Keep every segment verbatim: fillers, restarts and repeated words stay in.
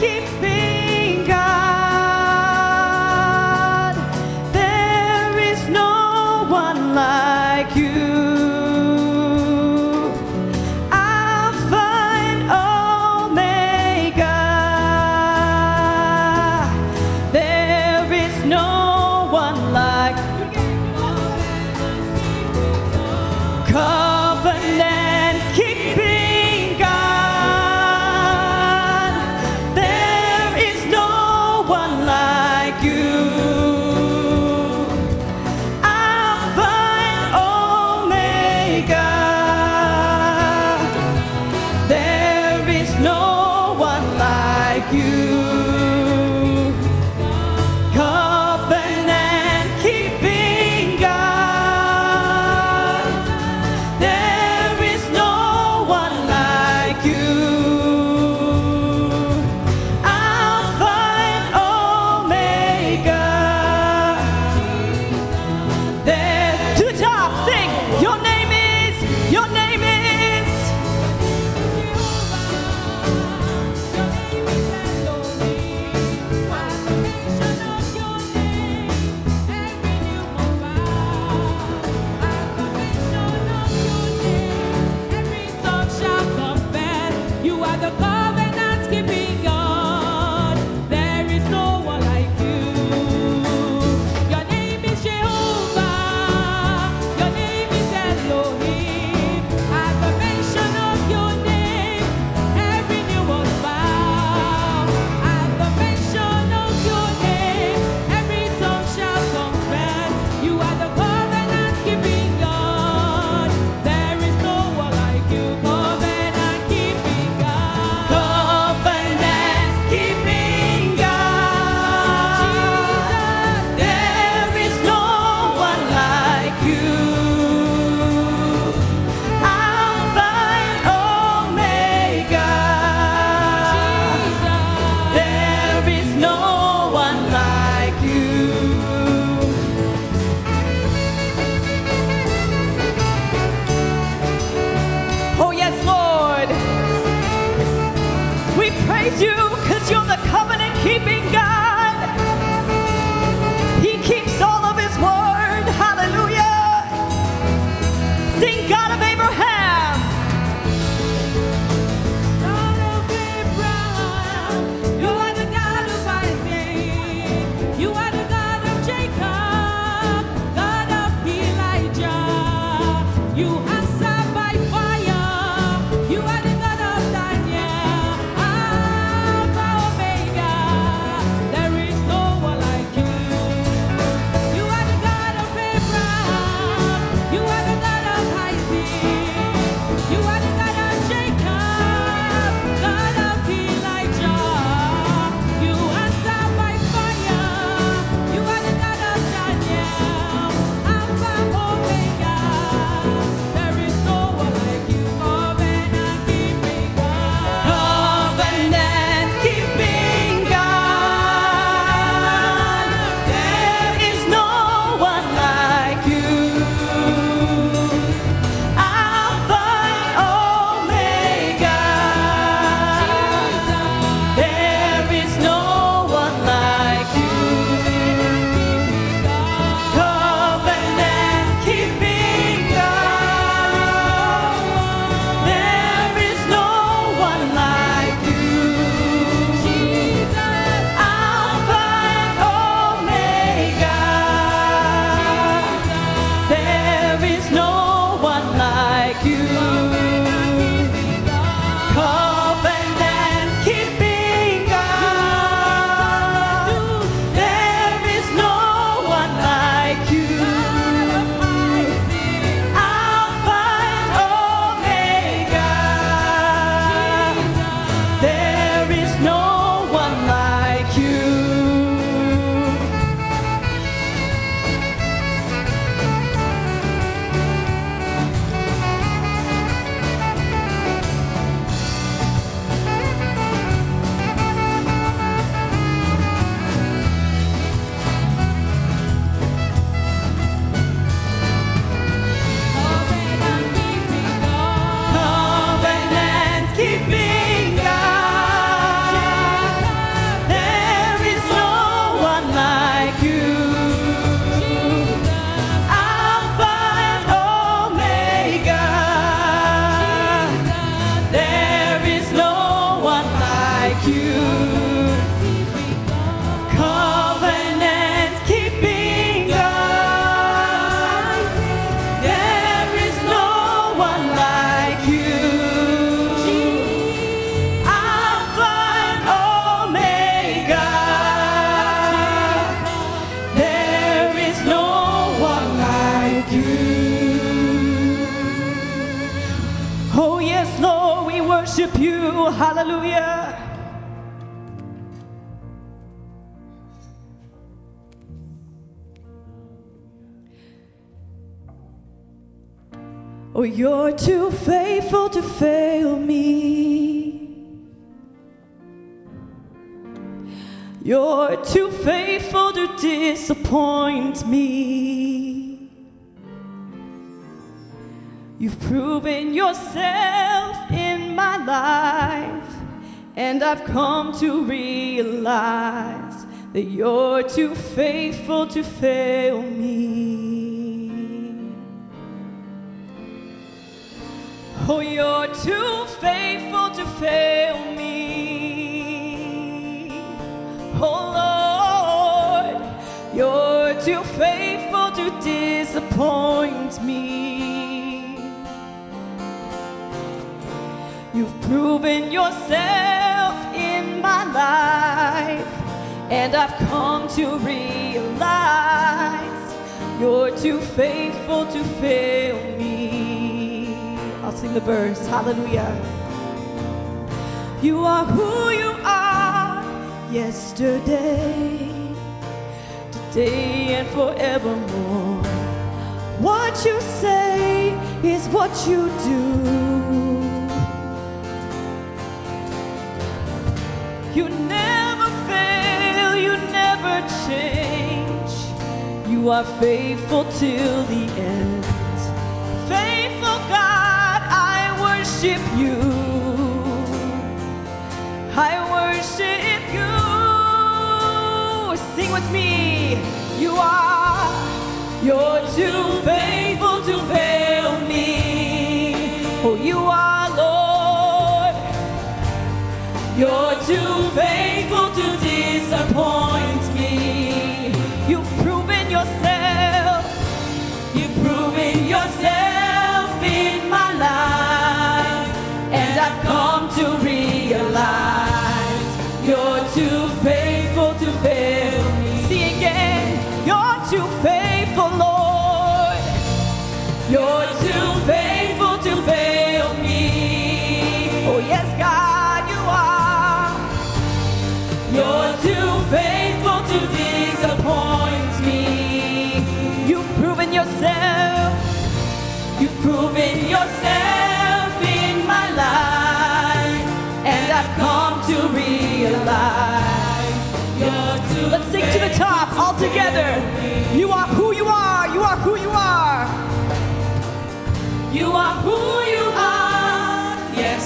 keeping God. There is no one like you. Alpha and Omega. There is no one like covenant keeping God. There is no one like you. Alpha and Omega. There is no one like you. Covenant keeping God. There is no one like you. Alpha and Omega. There, to the top, sing. Your name is, your name is. You are the covenant keeping God. There is no one like you. Your name is Jehovah. Your name is Elohim. At the mention of your name, every knee must bow. At the mention of your name, every tongue shall confess. You are the covenant keeping God. There is no one like you. Covenant keeping God. Covenant keeping God. There is no one like you. Alpha and Omega. There is no one like you. Oh yes, Lord. We praise you because you're the covenant keeping God. He keeps all of his word. Hallelujah. Sing God of Abraham. God of Abraham, you are the God of Isaac, you are the God of Jacob, God of Elijah, you answer by fire, you are the God of Daniel, you. Hallelujah. Oh, you're too faithful to fail me. You're too faithful to disappoint me. You've proven yourself in my life, and I've come to realize that you're too faithful to fail me. Oh, you're too faithful to fail me. Oh, Lord, you're too faithful to disappoint me. You've proven yourself in my life, and I've come to realize you're too faithful to fail me. I'll sing the verse, hallelujah. You are who you are, yesterday, today, and forevermore. What you say is what you do. You never fail, you never change. You are faithful till the end. Faithful God, I worship you. I worship you. Sing with me. You are, you're too faithful to fail me. Oh, you are, Lord. You're too faithful to disappoint me. You've proven yourself. You've proven yourself in my life, and I've come to realize you're too faithful to fail me. See again, you're too faithful, Lord. You're too faithful to fail me. Oh yes, God, you are. You're too faithful to disappoint me. You've proven yourself. You've proven yourself in my life, and I've come to realize you're too. Let's sing to the top all together. You are who you are. You are who you are. You are who you are.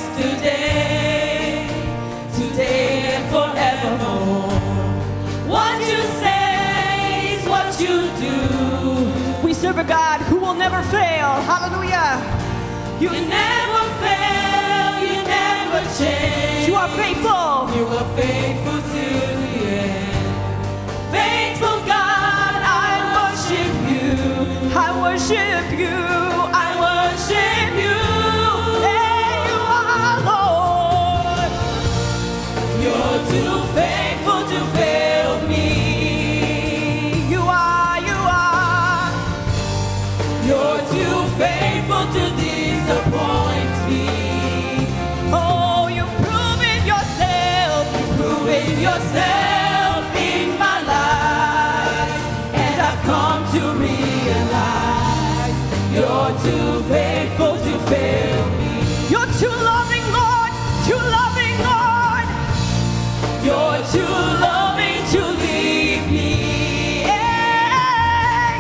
Yesterday, today, and forevermore. What you say is what you do. We serve a God who will never fail. Hallelujah. You, you never fail. You never change. You are faithful. You are faithful to the end. Faithful God, I worship you. I worship you. I worship you. Hey, you are Lord. You're too faithful to fail me. You are, you are. You're too faithful to disappoint me. Oh, you've proven yourself. You've proven yourself in my life, and I've come to realize you're too faithful to fail me. You're too loving, Lord. Too loving, Lord. You're too loving to leave me. Hey.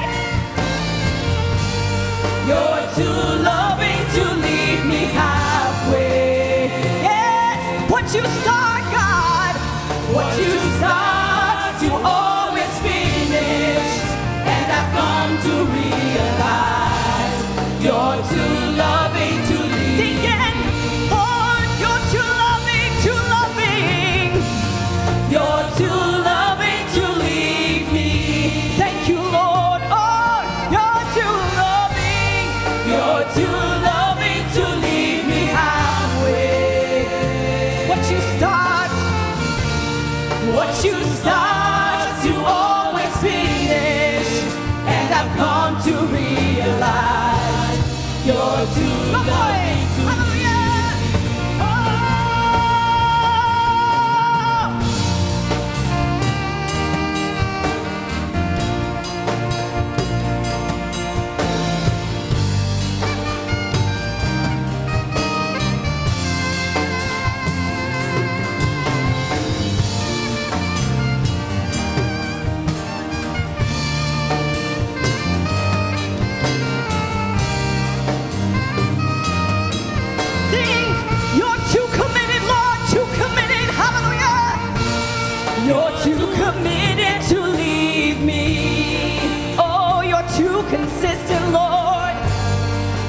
You're too loving to leave me halfway. Yes, what you start, God, what you start, you always finish. And I've come to realize you're too loving to leave. Sing again. Lord, you're too loving, too loving. You're too loving to leave me. Thank you, Lord. Oh, you're too loving. You're too loving to leave me halfway. What you start, what you start, you always finish. And I've come to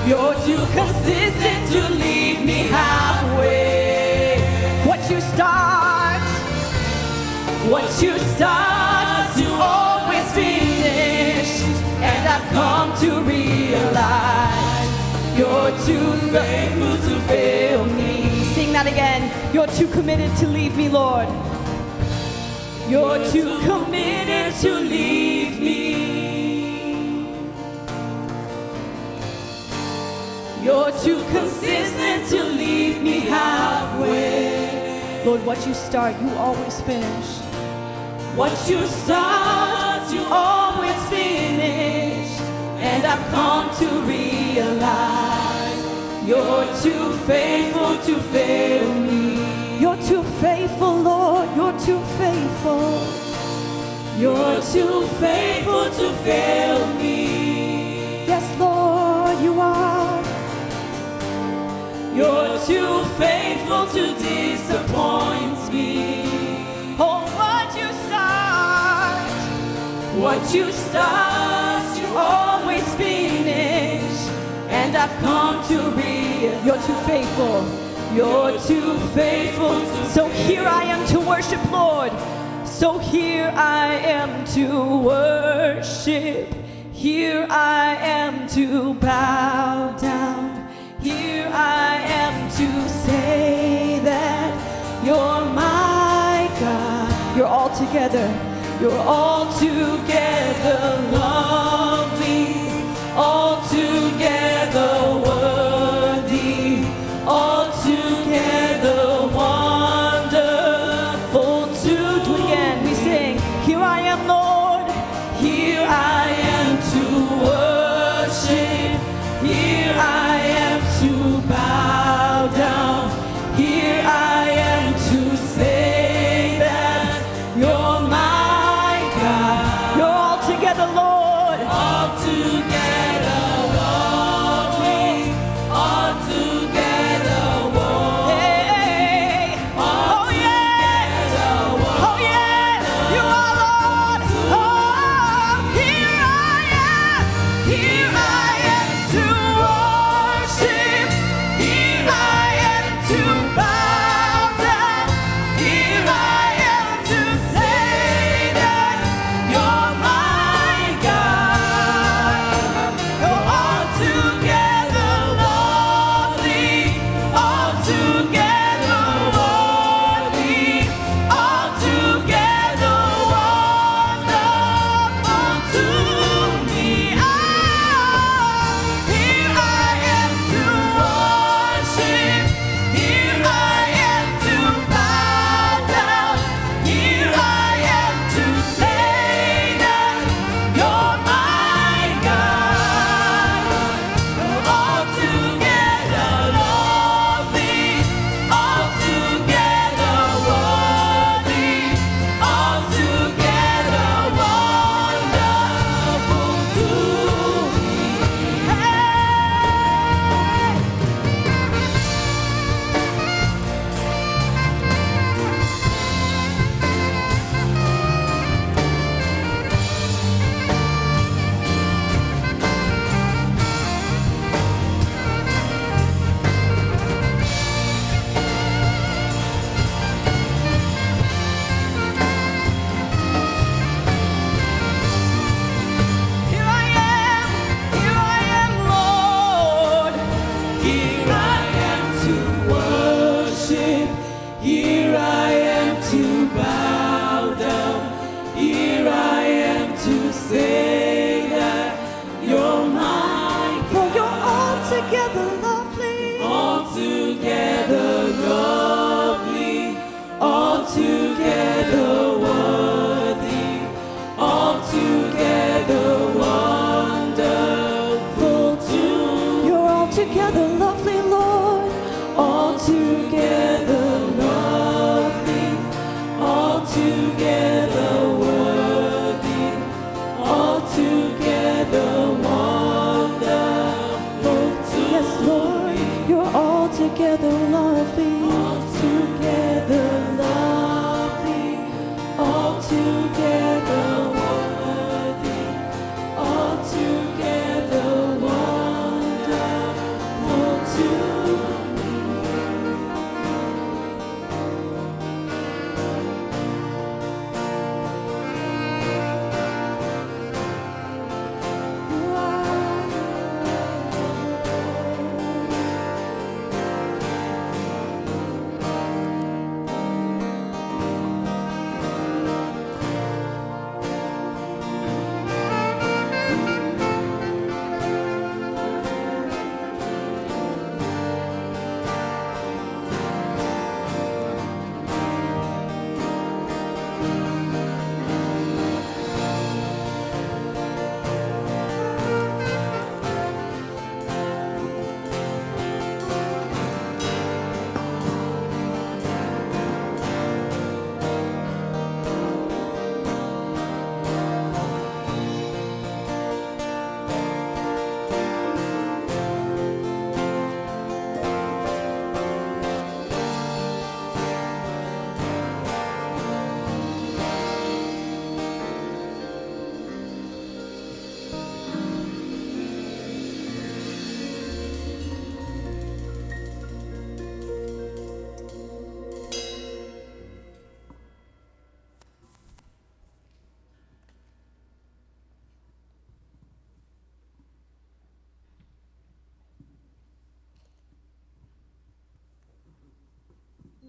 You're too consistent to leave me halfway. What you start, what you start, you always finish. And I've come to realize you're too faithful to fail me. Sing that again. You're too committed to leave me, Lord. You're too committed to leave me. You're too consistent to leave me halfway. Lord, what you start, you always finish. What you start, you always finish. And I've come to realize you're too faithful to fail me. You're too faithful, Lord. You're too faithful. You're too faithful to fail me. Yes, Lord, you are. You're too faithful to disappoint me. Oh, what you start, what you start, you always finish. And I've come to realize you're too faithful. You're too faithful. So here I am to worship, Lord. So here I am to worship. Here I am to bow down. Here I am to say that you're my God. You're all together. You're all together lovely. All together worthy. All together wonderful to do it again. We sing, here I am, Lord. Here I am to worship. Here I am to bow down. Here I am to say that you're my God. You're all together, Lord.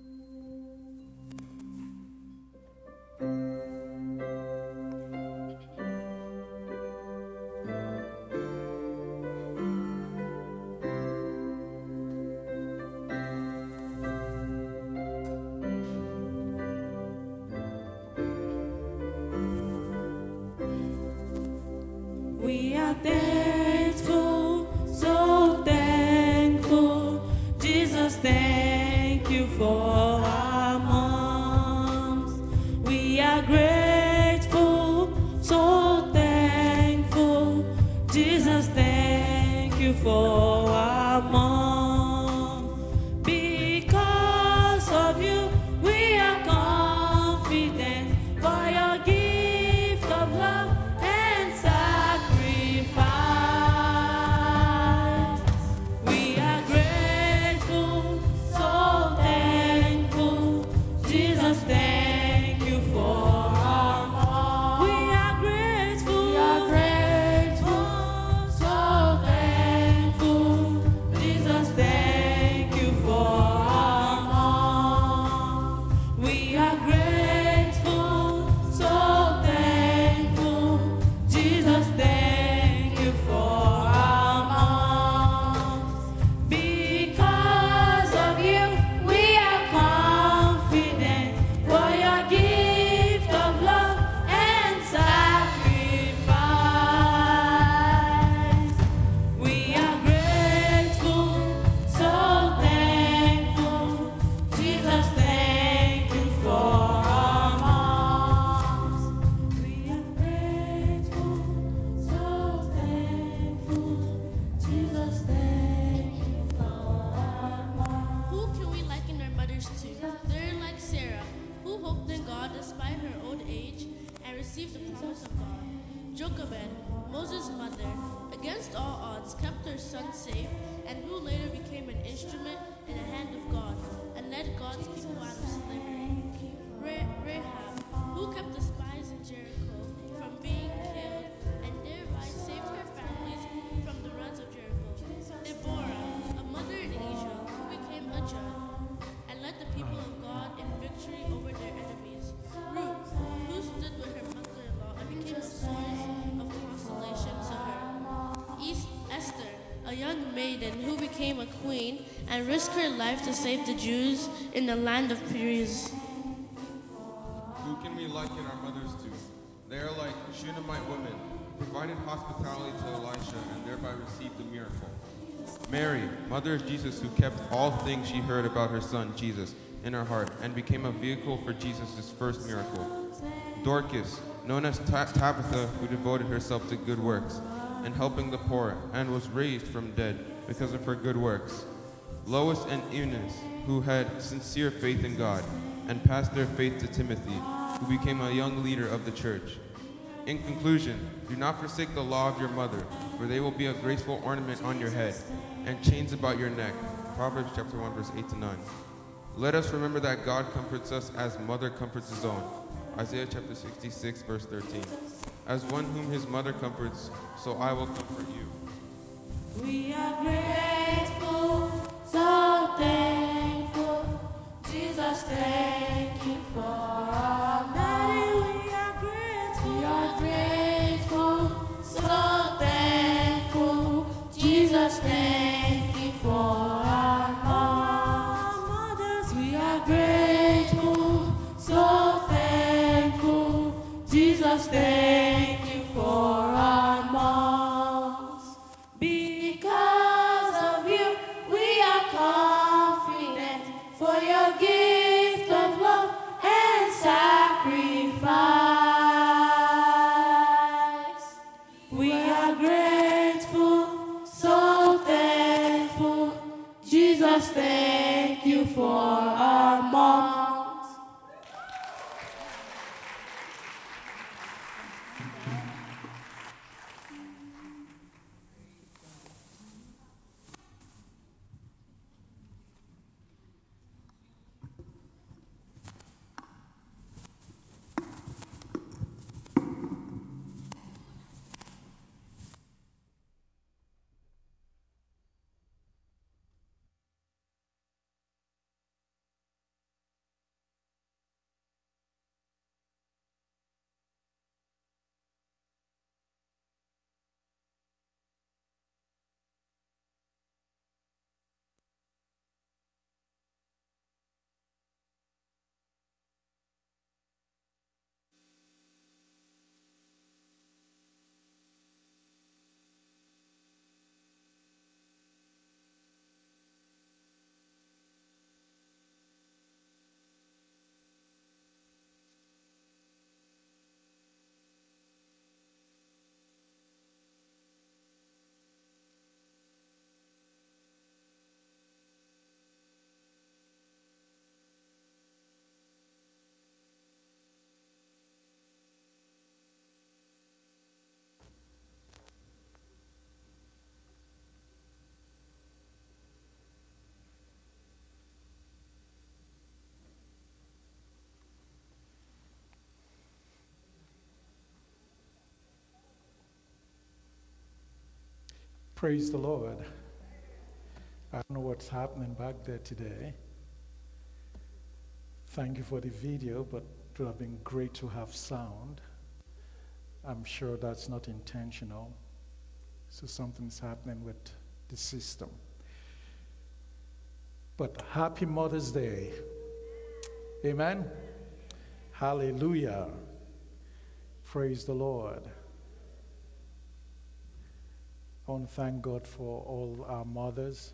We are thankful, so thankful. Jesus, thank you for our moms. We are grateful, so thankful. Jesus, thank you for our mom. Because of you, we are confident for your gift of love and sacrifice. We are grateful, so thankful. Jesus, thank you for our mom. We are grateful, we are grateful, so thankful. Jesus, thank you for our mom. We are grateful, so thankful. Jesus, thank you for our moms. Because of you, we are confident for your gift of love and sacrifice. We are grateful, so thankful. Jesus, thank you for our moms. We are grateful, so thankful. Jesus, thank you for our moms. Who can we liken our mothers to? They're like Sarah, who hoped in God despite her old age and received the promise of God. Jochebed, Moses' mother, against all odds kept her son safe, and who later became an instrument in the hand of God and led God's people out of slavery. Ra- Rahab, who kept the spies in Jericho from being killed and thereby saved her families from the runs of Jericho. Deborah, a mother in Asia, who became a judge and led the people of God in victory over their enemies. Ruth, who stood with her mother-in-law and became a source of consolation to her. East Esther, a young maiden who became a queen and risked her life to save the Jews in the land of Perez. Who can we liken our mothers to? They are like Shunammite women, who provided hospitality to Elisha and thereby received the miracle. Mary, mother of Jesus, who kept all things she heard about her son, Jesus, in her heart and became a vehicle for Jesus' first miracle. Dorcas, known as Ta- Tabitha, who devoted herself to good works and helping the poor and was raised from dead because of her good works. Lois and Eunice, who had sincere faith in God and passed their faith to Timothy, who became a young leader of the church. In conclusion, do not forsake the law of your mother, for they will be a graceful ornament on your head and chains about your neck. Proverbs chapter one, verse eight to nine. Let us remember that God comforts us as mother comforts his own. Isaiah chapter sixty-six, verse thirteen. As one whom his mother comforts, so I will comfort you. We are grateful, so thankful. Jesus, thank you for our Daddy. We are grateful, we are grateful, so thankful. Jesus, thank you for our mothers. We are grateful, so thankful. Jesus, thank you for our moms. Because of you, we are confident for your gift of love and sacrifice. We are grateful, so thankful. Jesus, thank you for our moms. Praise the Lord. I don't know what's happening back there today. Thank you for the video, but it would have been great to have sound. I'm sure that's not intentional. So something's happening with the system. But happy Mother's Day. Amen. Hallelujah. Praise the Lord. I want to thank God for all our mothers.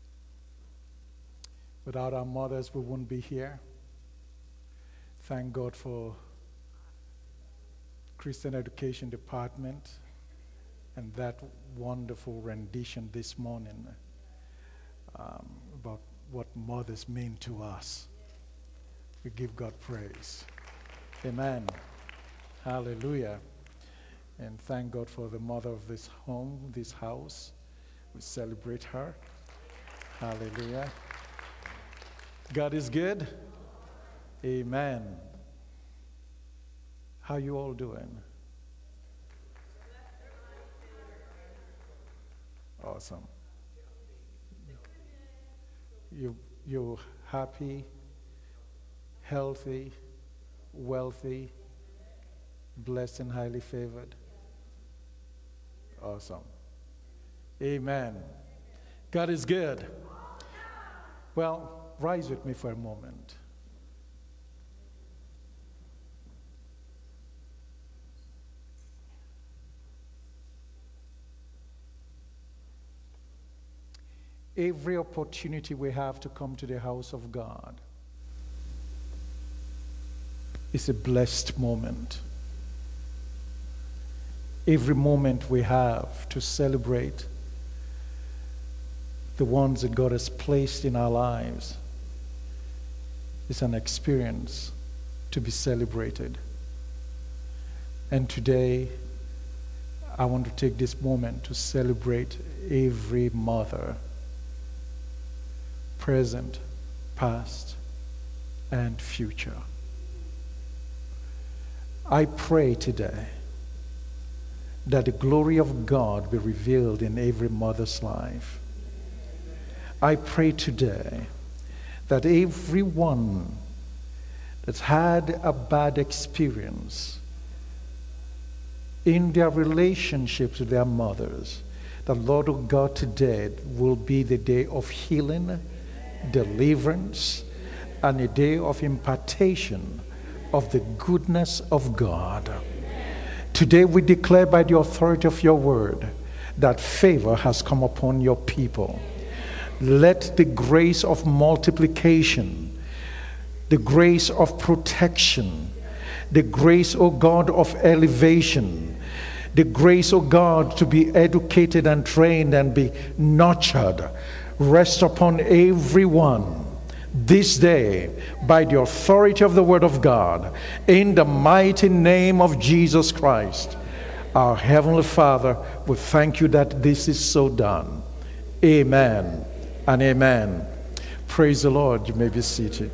Without our mothers, we wouldn't be here. Thank God for Christian Education Department and that wonderful rendition this morning um, about what mothers mean to us. We give God praise. Amen. Hallelujah. And thank God for the mother of this home, this house. We celebrate her. Hallelujah. God is good. Amen. How you all doing? Awesome. You you happy, healthy, wealthy, blessed and highly favored? Awesome. Amen. God is good. Well, rise with me for a moment. Every opportunity we have to come to the house of God is a blessed moment. Every moment we have to celebrate the ones that God has placed in our lives is an experience to be celebrated. And today, I want to take this moment to celebrate every mother, present, past, and future. I pray today that the glory of God be revealed in every mother's life. I pray today that everyone that's had a bad experience in their relationships with their mothers, the Lord of God today will be the day of healing, deliverance, and a day of impartation of the goodness of God. Today we declare by the authority of your word that favor has come upon your people. Let the grace of multiplication, the grace of protection, the grace, O God, of elevation, the grace, O God, to be educated and trained and be nurtured, rest upon everyone this day by the authority of the word of God, in the mighty name of Jesus Christ. Our Heavenly Father, we thank you that this is so done. Amen and amen. Praise the Lord. You may be seated.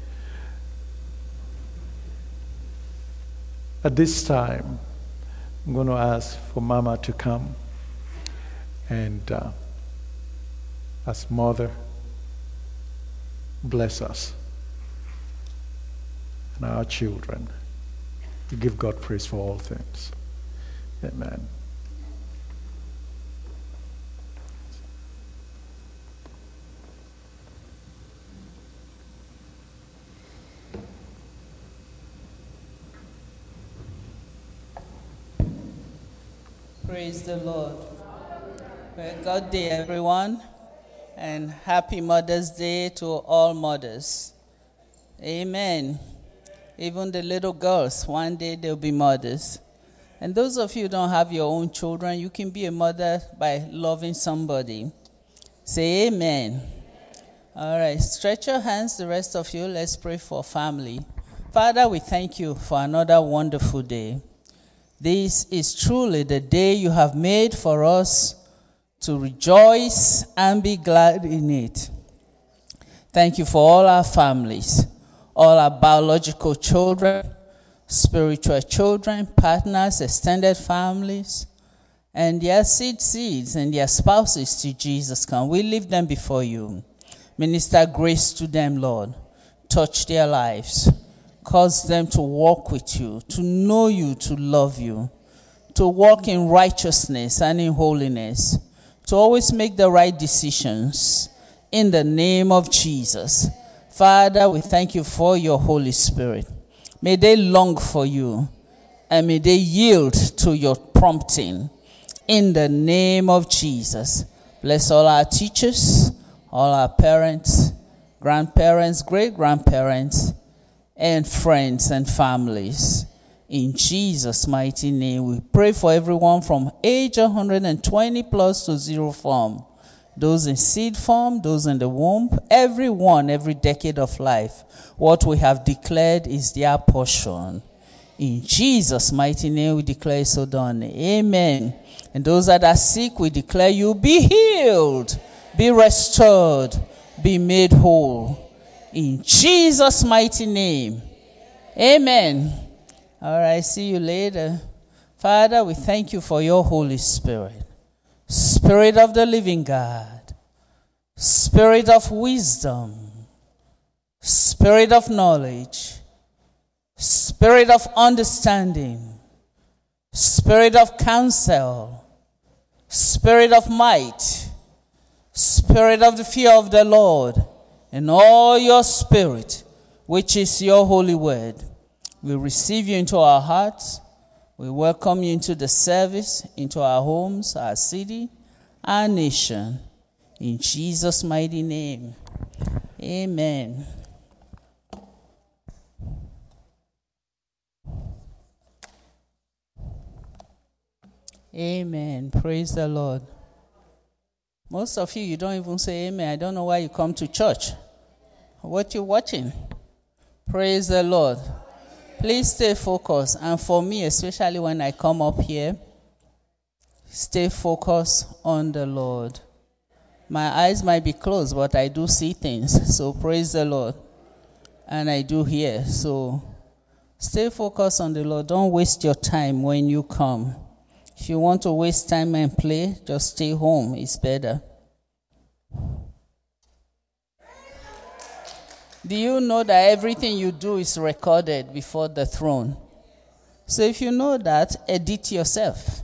At this time, I'm going to ask for Mama to come and uh, as mother, bless us and our children. We give God praise for all things. Amen. Praise the Lord. Well, God day, everyone, and happy Mother's Day to all mothers. Amen. Even the little girls, one day they'll be mothers. And those of you who don't have your own children, you can be a mother by loving somebody. Say amen. All right, stretch your hands, the rest of you. Let's pray for family. Father, we thank you for another wonderful day. This is truly the day you have made for us to rejoice and be glad in it. Thank you for all our families, all our biological children, spiritual children, partners, extended families, and their seed seeds and their spouses to Jesus come. We leave them before you. Minister grace to them, Lord. Touch their lives. Cause them to walk with you, to know you, to love you, to walk in righteousness and in holiness, to always make the right decisions in the name of Jesus. Father, we thank you for your Holy Spirit. May they long for you and may they yield to your prompting in the name of Jesus. Bless all our teachers, all our parents, grandparents, great-grandparents, and friends and families. In Jesus' mighty name, we pray for everyone from age one hundred twenty plus to zero form. Those in seed form, those in the womb, everyone, every decade of life. What we have declared is their portion. In Jesus' mighty name, we declare so done. Amen. And those that are sick, we declare you be healed, be restored, be made whole. In Jesus' mighty name. Amen. All right, see you later. Father, we thank you for your Holy Spirit. Spirit of the living God. Spirit of wisdom. Spirit of knowledge. Spirit of understanding. Spirit of counsel. Spirit of might. Spirit of the fear of the Lord. And all your spirit, which is your holy word. We receive you into our hearts. We welcome you into the service, into our homes, our city, our nation. In Jesus' mighty name. Amen. Amen. Praise the Lord. Most of you, you don't even say amen. I don't know why you come to church. What you watching? Praise the Lord. Please stay focused. And for me, especially when I come up here, stay focused on the Lord. My eyes might be closed, but I do see things. So praise the Lord. And I do hear. So stay focused on the Lord. Don't waste your time when you come. If you want to waste time and play, just stay home. It's better. Do you know that everything you do is recorded before the throne? So if you know that, edit yourself.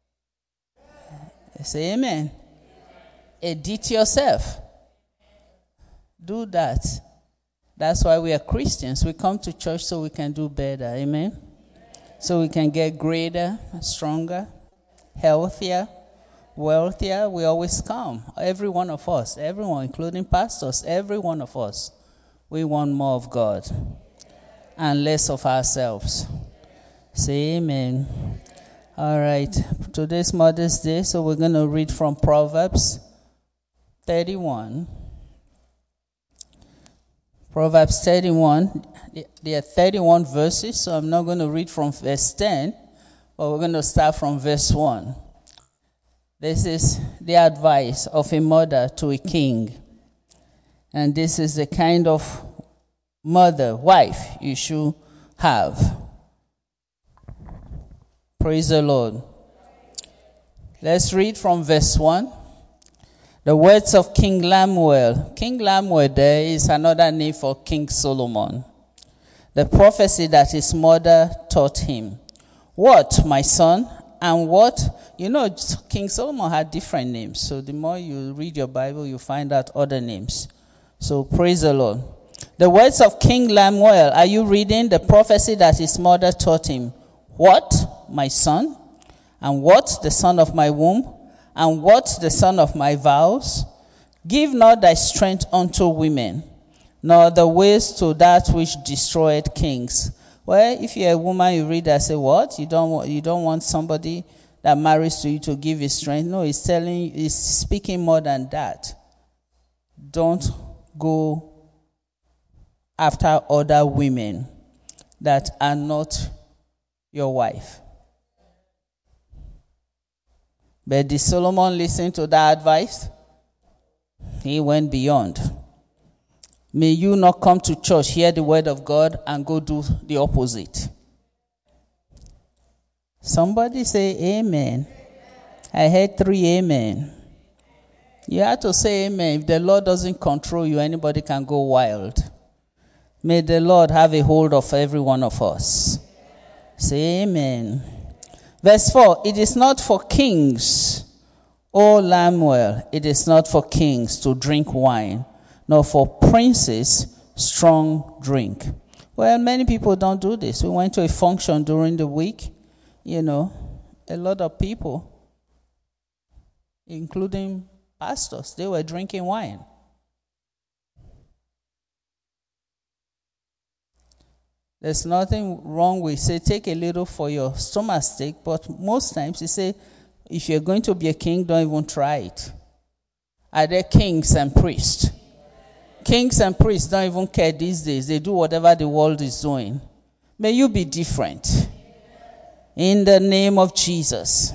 Say amen. Edit yourself. Do that. That's why we are Christians. We come to church so we can do better. Amen. So we can get greater, stronger, healthier, wealthier. We always come. Every one of us, everyone, including pastors, every one of us. We want more of God and less of ourselves. Say amen. All right. Today's Mother's Day, so we're going to read from Proverbs thirty-one. Proverbs thirty-one. There are thirty-one verses, so I'm not going to read from verse ten, but we're going to start from verse one. This is the advice of a mother to a king. And this is the kind of mother, wife you should have. Praise the Lord. Let's read from verse one. The words of King Lemuel. King Lemuel there is another name for King Solomon. The prophecy that his mother taught him. What, my son? And what? You know, King Solomon had different names. So the more you read your Bible, you find out other names. So praise the Lord. The words of King Lemuel. Are you reading the prophecy that his mother taught him? What, my son? And what, the son of my womb? And what, the son of my vows? Give not thy strength unto women, nor the ways to that which destroyed kings. Well, if you're a woman, you read that, say, what? You don't want, you don't want somebody that marries to you to give you strength? No, he's telling, he's speaking more than that. Don't go after other women that are not your wife. But did Solomon listen to that advice? He went beyond. May you not come to church, hear the word of God, and go do the opposite. Somebody say amen. I heard three amen. You have to say amen. If the Lord doesn't control you, anybody can go wild. May the Lord have a hold of every one of us. Say amen. Verse four, it is not for kings, O Lamuel, it is not for kings to drink wine, nor for princes strong drink. Well, many people don't do this. We went to a function during the week. You know, a lot of people, including pastors, they were drinking wine. There's nothing wrong with, say, take a little for your stomach's sake, but most times you say, if you're going to be a king, don't even try it. Are there kings and priests? Kings and priests don't even care these days. They do whatever the world is doing. May you be different. In the name of Jesus.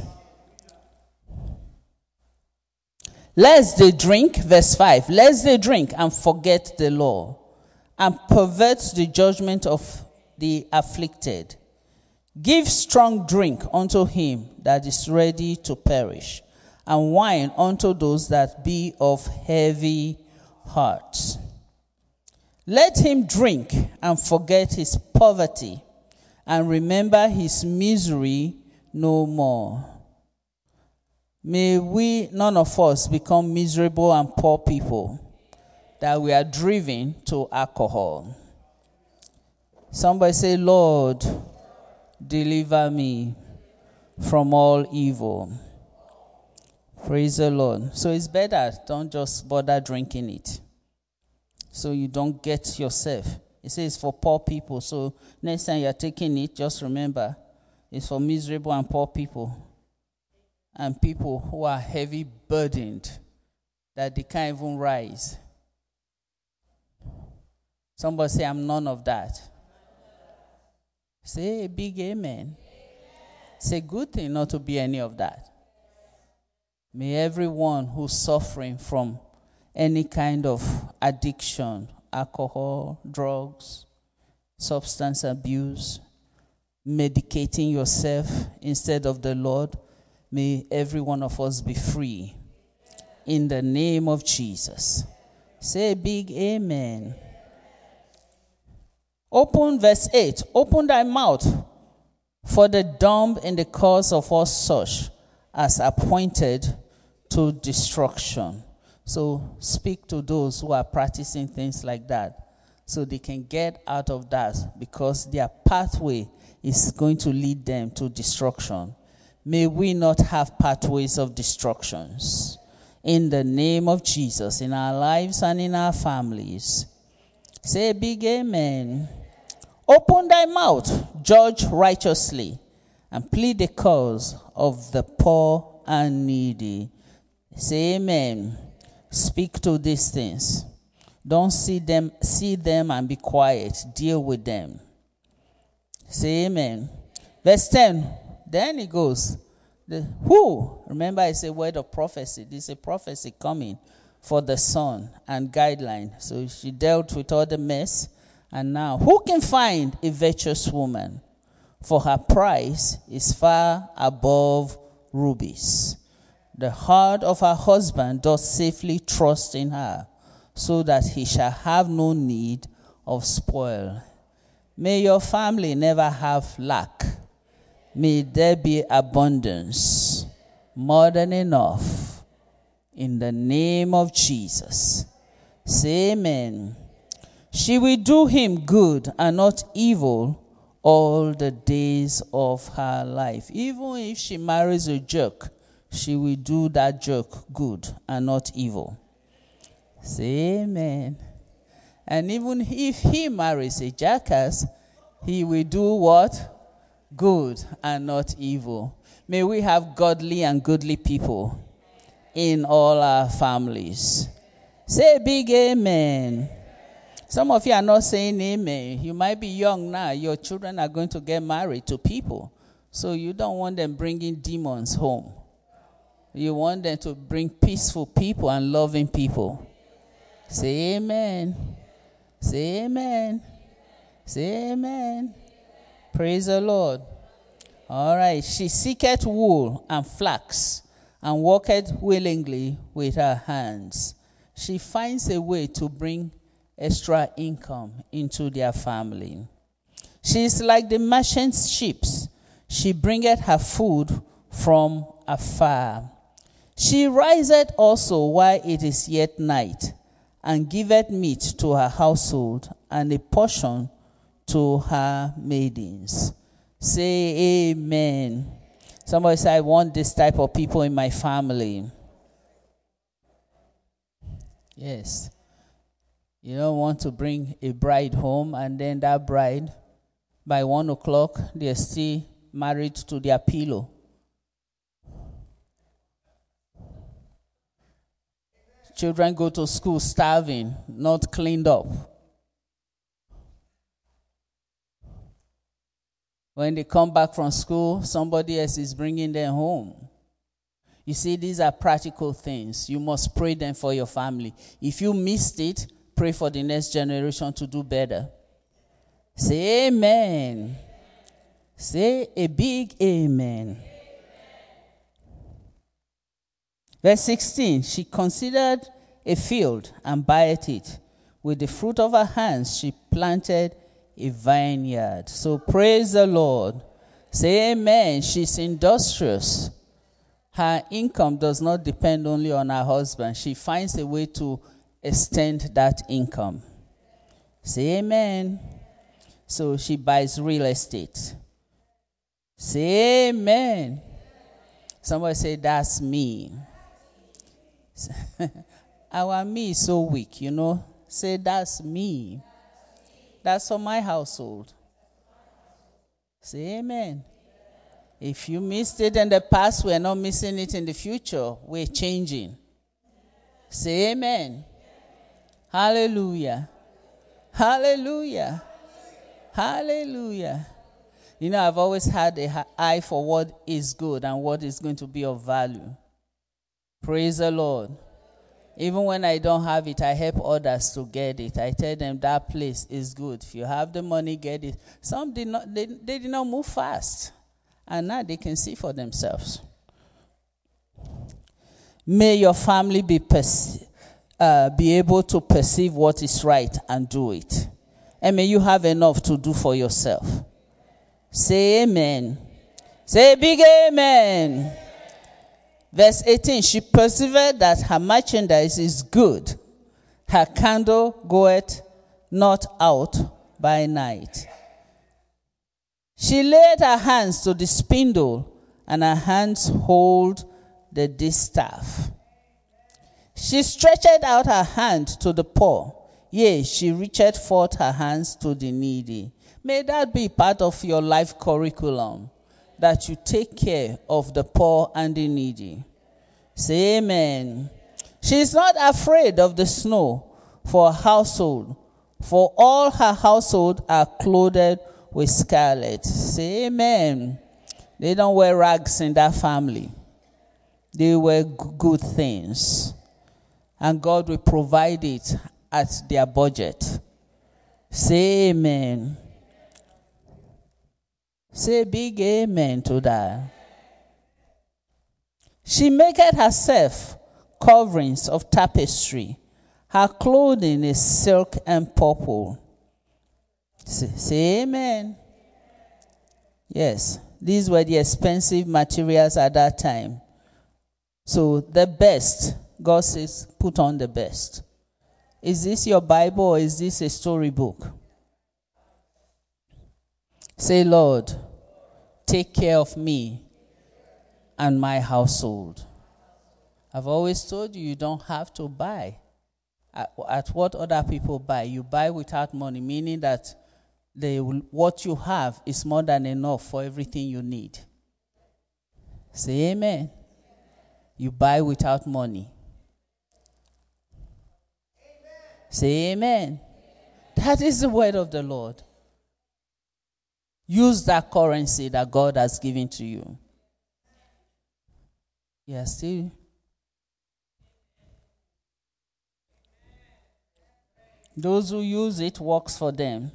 Lest they drink, verse five, lest they drink and forget the law, and pervert the judgment of the afflicted. Give strong drink unto him that is ready to perish, and wine unto those that be of heavy hearts. Let him drink and forget his poverty, and remember his misery no more. May we, none of us, become miserable and poor people, that we are driven to alcohol. Somebody say, Lord, deliver me from all evil. Praise the Lord. So it's better, don't just bother drinking it, so you don't get yourself. It says for poor people. So next time you're taking it, just remember, it's for miserable and poor people, and people who are heavy burdened, that they can't even rise. Somebody say, I'm none of that. Say a big amen. It's a good thing not to be any of that. May everyone who's suffering from any kind of addiction, alcohol, drugs, substance abuse, medicating yourself instead of the Lord, may every one of us be free. In the name of Jesus. Say a big amen. Open verse eight. Open thy mouth for the dumb in the cause of all such as appointed to destruction. So speak to those who are practicing things like that, so they can get out of that, because their pathway is going to lead them to destruction. May we not have pathways of destructions. In the name of Jesus, in our lives and in our families. Say a big amen. Open thy mouth, judge righteously, and plead the cause of the poor and needy. Say amen. Speak to these things. Don't see them, see them and be quiet. Deal with them. Say amen. Verse ten. Then it goes. The, who? Remember, it's a word of prophecy. This is a prophecy coming for the son and guideline. So she dealt with all the mess. And now, who can find a virtuous woman? For her price is far above rubies. The heart of her husband doth safely trust in her, so that he shall have no need of spoil. May your family never have lack. May there be abundance, more than enough. In the name of Jesus. Say amen. She will do him good and not evil all the days of her life. Even if she marries a jerk, she will do that jerk good and not evil. Say amen. And even if he marries a jackass, he will do what? Good and not evil. May we have godly and goodly people in all our families. Say a big amen. Some of you are not saying amen. You might be young now. Your children are going to get married to people. So you don't want them bringing demons home. You want them to bring peaceful people and loving people. Say amen. Say amen. Say amen. Praise the Lord. All right. She seeketh wool and flax and worketh willingly with her hands. She finds a way to bring extra income into their family. She is like the merchant ships. She bringeth her food from afar. She riseth also while it is yet night, and giveth meat to her household, and a portion to her maidens. Say amen. Somebody say, I want this type of people in my family. Yes. You don't want to bring a bride home, and then that bride, by one o'clock, they're still married to their pillow. Children go to school starving, not cleaned up. When they come back from school, somebody else is bringing them home. You see, these are practical things. You must pray them for your family. If you missed it, pray for the next generation to do better. Say amen. Say a big amen. Verse sixteen, she considered a field and bought it. With the fruit of her hands, she planted a vineyard. So praise the Lord. Say amen. She's industrious. Her income does not depend only on her husband. She finds a way to extend that income. Say amen. So she buys real estate. Say amen. Somebody say, that's me. Our me is so weak, you know. Say, that's me. That's for my household. Say amen. If you missed it in the past, we're not missing it in the future. We're changing. Say amen. Hallelujah. Hallelujah. Hallelujah. You know, I've always had an eye for what is good and what is going to be of value. Praise the Lord. Even when I don't have it, I help others to get it. I tell them that place is good. If you have the money, get it. Some did not, they, they did not move fast. And now they can see for themselves. May your family be perce- uh, be able to perceive what is right and do it. And may you have enough to do for yourself. Say amen. Say big amen. Verse eighteen, she persevered that her merchandise is good. Her candle goeth not out by night. She laid her hands to the spindle, and her hands hold the distaff. She stretched out her hand to the poor. Yea, she reached forth her hands to the needy. May that be part of your life curriculum, that you take care of the poor and the needy. Say amen. She is not afraid of the snow for her household, for all her household are clothed with scarlet. Say amen. They don't wear rags in that family. They wear g- good things. And God will provide it at their budget. Say amen. Say big amen to that. She maketh herself coverings of tapestry. Her clothing is silk and purple. Say, say amen. Yes, these were the expensive materials at that time. So the best, God says, put on the best. Is this your Bible or is this a storybook? Say, Lord, take care of me and my household. I've always told you, you don't have to buy at, at what other people buy. You buy without money, meaning that the, what you have is more than enough for everything you need. Say amen. You buy without money. Amen. Say amen. That is the word of the Lord. Use that currency that God has given to you. Yes, still. Those who use it works for them.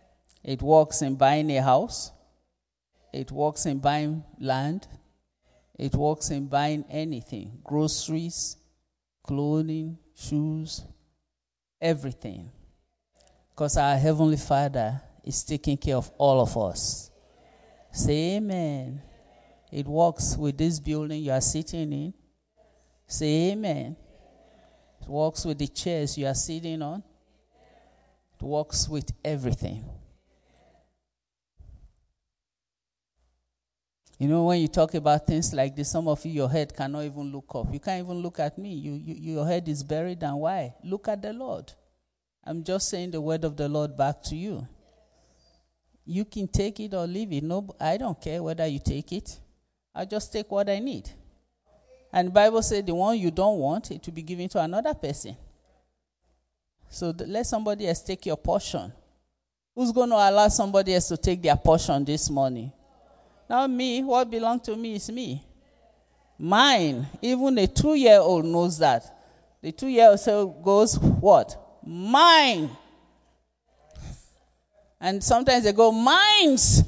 It works in buying a house. It works in buying land. It works in buying anything, groceries, clothing, shoes, everything. Because our Heavenly Father is taking care of all of us. Say amen. It works with this building you are sitting in. Say amen. It works with the chairs you are sitting on. It works with everything. You know, when you talk about things like this, some of you, your head cannot even look up. You can't even look at me. You, you, your head is buried, and why? Look at the Lord. I'm just saying the word of the Lord back to you. You can take it or leave it. No, I don't care whether you take it. I just take what I need. And the Bible said the one you don't want, it will be given to another person. So th- let somebody else take your portion. Who's going to allow somebody else to take their portion this morning? Not me. What belongs to me is me. Mine. Even a two-year-old knows that. The two-year-old goes, what? Mine. And sometimes they go, mines.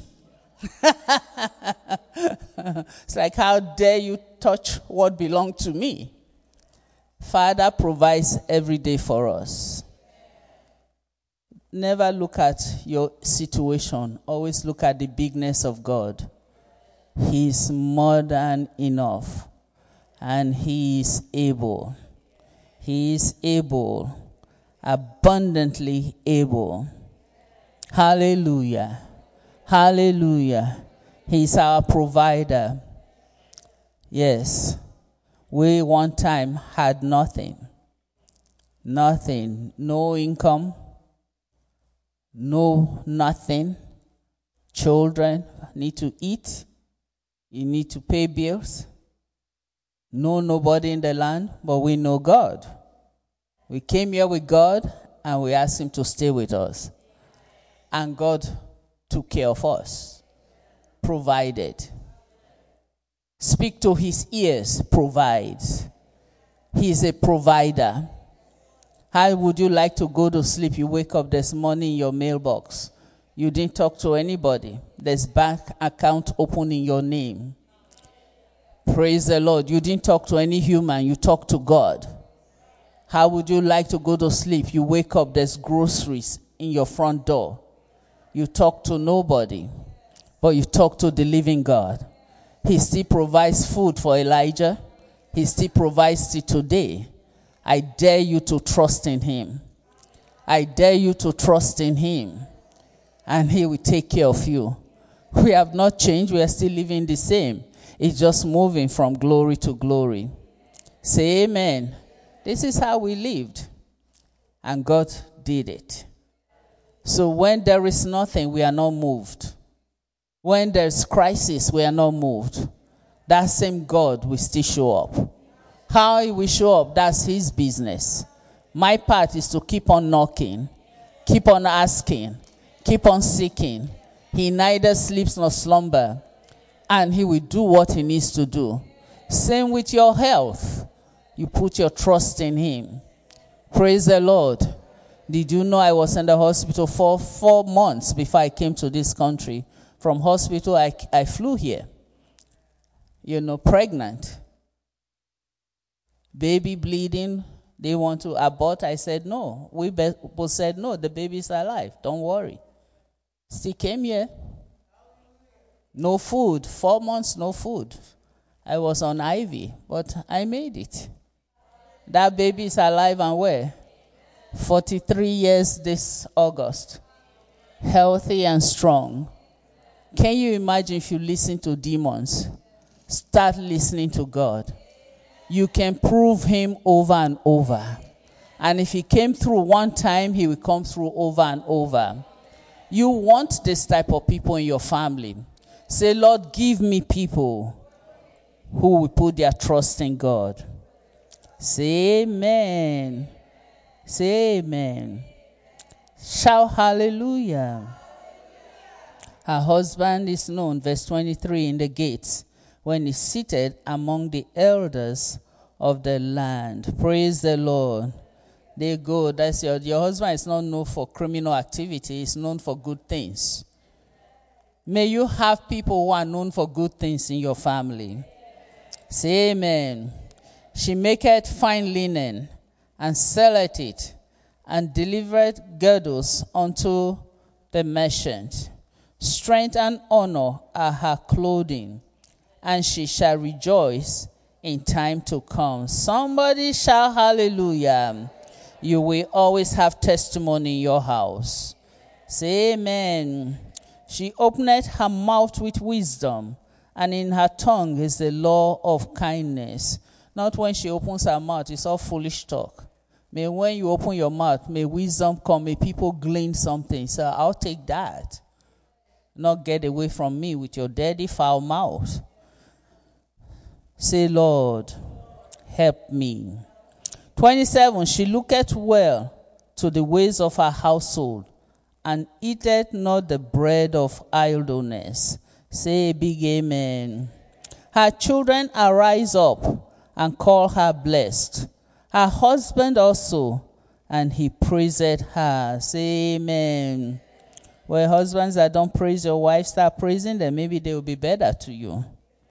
It's like, how dare you touch what belongs to me? Father provides every day for us. Never look at your situation. Always look at the bigness of God. He is more than enough. And he is able. He is able. Abundantly able. Hallelujah. Hallelujah. He's our provider. Yes. We one time had nothing. Nothing. No income. No nothing. Children need to eat. You need to pay bills. No nobody in the land, but we know God. We came here with God and we asked him to stay with us. And God took care of us. Provided. Speak to his ears. Provides. He is a provider. How would you like to go to sleep? You wake up this morning in your mailbox. You didn't talk to anybody. There's bank account open in your name. Praise the Lord. You didn't talk to any human. You talked to God. How would you like to go to sleep? You wake up, there's groceries in your front door. You talk to nobody, but you talk to the living God. He still provides food for Elijah. He still provides it today. I dare you to trust in him. I dare you to trust in him. And he will take care of you. We have not changed. We are still living the same. It's just moving from glory to glory. Say amen. This is how we lived. And God did it. So when there is nothing, we are not moved. When there's crisis, we are not moved. That same God will still show up. How he will show up, that's his business. My part is to keep on knocking, keep on asking, keep on seeking. He neither sleeps nor slumber, and he will do what he needs to do. Same with your health. You put your trust in him. Praise the Lord. Did you know I was in the hospital for four months before I came to this country? From hospital, I, I flew here. You know, pregnant. Baby bleeding. They want to abort. I said no. We both said no. The baby's alive. Don't worry. Still came here. No food. Four months, no food. I was on I V, but I made it. That baby is alive and where? forty-three years this August. Healthy and strong. Can you imagine if you listen to demons? Start listening to God. You can prove him over and over. And if he came through one time, he will come through over and over. You want this type of people in your family. Say, Lord, give me people who will put their trust in God. Say amen. Say amen. Shout hallelujah. Her husband is known, verse twenty-three, in the gates, when he's seated among the elders of the land. Praise the Lord. They go. That's your, your husband is not known for criminal activity. He's known for good things. May you have people who are known for good things in your family. Say amen. She maketh fine linen, and selleth it, and delivereth girdles unto the merchant. Strength and honor are her clothing, and she shall rejoice in time to come. Somebody shout hallelujah. You will always have testimony in your house. Say amen. She openeth her mouth with wisdom, and in her tongue is the law of kindness. Not when she opens her mouth, it's all foolish talk. May when you open your mouth, may wisdom come, may people glean something. So I'll take that. Not get away from me with your dirty, foul mouth. Say, Lord, help me. twenty-seven, she looketh well to the ways of her household, and eateth not the bread of idleness. Say a big amen. Her children arise up and call her blessed. Her husband also, and he praiseth her. Say amen. Well, husbands that don't praise your wife, start praising them. Maybe they will be better to you.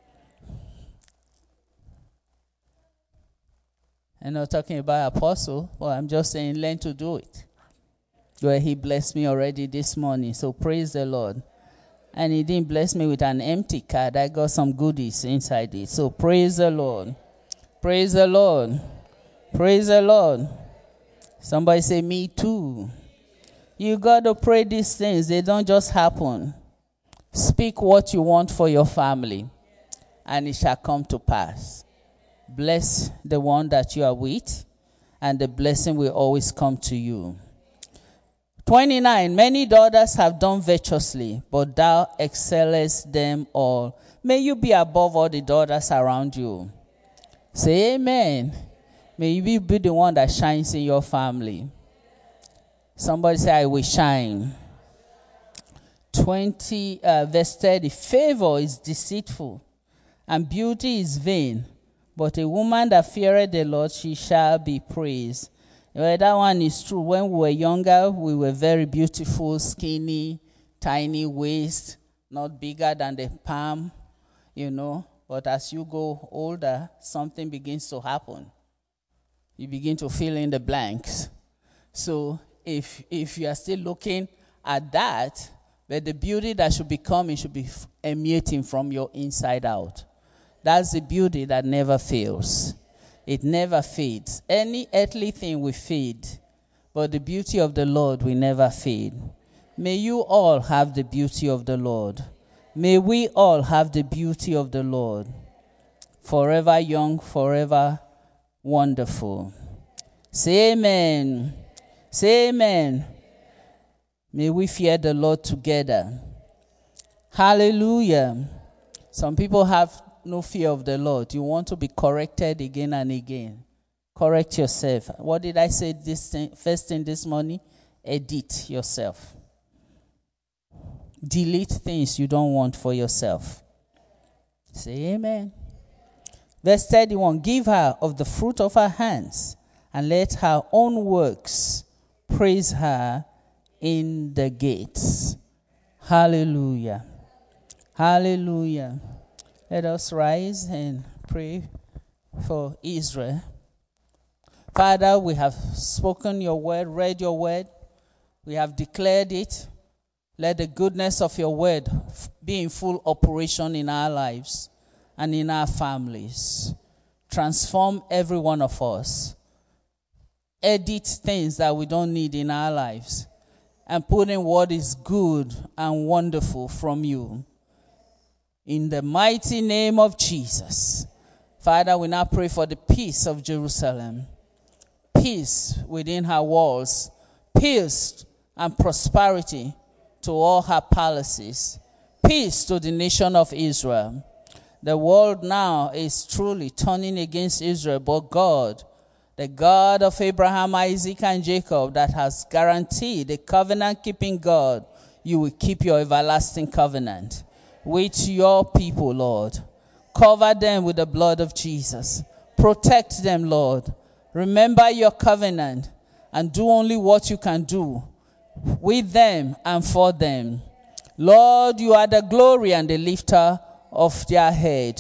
I'm not talking about apostle, but I'm just saying learn to do it. Well, he blessed me already this morning, so praise the Lord. And he didn't bless me with an empty card. I got some goodies inside it. So praise the Lord. Praise the Lord. Praise the Lord. Somebody say, me too. You got to pray these things. They don't just happen. Speak what you want for your family, and it shall come to pass. Bless the one that you are with, and the blessing will always come to you. twenty-nine, many daughters have done virtuously, but thou excellest them all. May you be above all the daughters around you. Say amen. May you be the one that shines in your family. Somebody say, I will shine. twenty, uh, verse thirty, favor is deceitful, and beauty is vain. But a woman that feareth the Lord, she shall be praised. Well, that one is true. When we were younger, we were very beautiful, skinny, tiny waist, not bigger than the palm, you know. But as you go older, something begins to happen. You begin to fill in the blanks. So if if you are still looking at that, but the beauty that should be coming should be emanating from your inside out. That's the beauty that never fails. It never fades. Any earthly thing will fade, but the beauty of the Lord will never fade. May you all have the beauty of the Lord. May we all have the beauty of the Lord. Forever young, forever wonderful. Say amen. Say amen. May we fear the Lord together. Hallelujah. Some people have no fear of the Lord. You want to be corrected again and again. Correct yourself. What did I say this thing, first thing this morning? Edit yourself. Delete things you don't want for yourself. Say amen. Verse thirty-one, give her of the fruit of her hands, and let her own works praise her in the gates. Hallelujah. Hallelujah. Let us rise and pray for Israel. Father, we have spoken your word, read your word. We have declared it. Let the goodness of your word be in full operation in our lives and in our families. Transform every one of us. Edit things that we don't need in our lives and put in what is good and wonderful from you. In the mighty name of Jesus. Father, we now pray for the peace of Jerusalem. Peace within her walls. Peace and prosperity to all her palaces. Peace to the nation of Israel. The world now is truly turning against Israel, but God, the God of Abraham, Isaac, and Jacob, that has guaranteed a covenant-keeping God, you will keep your everlasting covenant with your people, Lord. Cover them with the blood of Jesus. Protect them, Lord. Remember your covenant and do only what you can do with them and for them. Lord, you are the glory and the lifter of their head.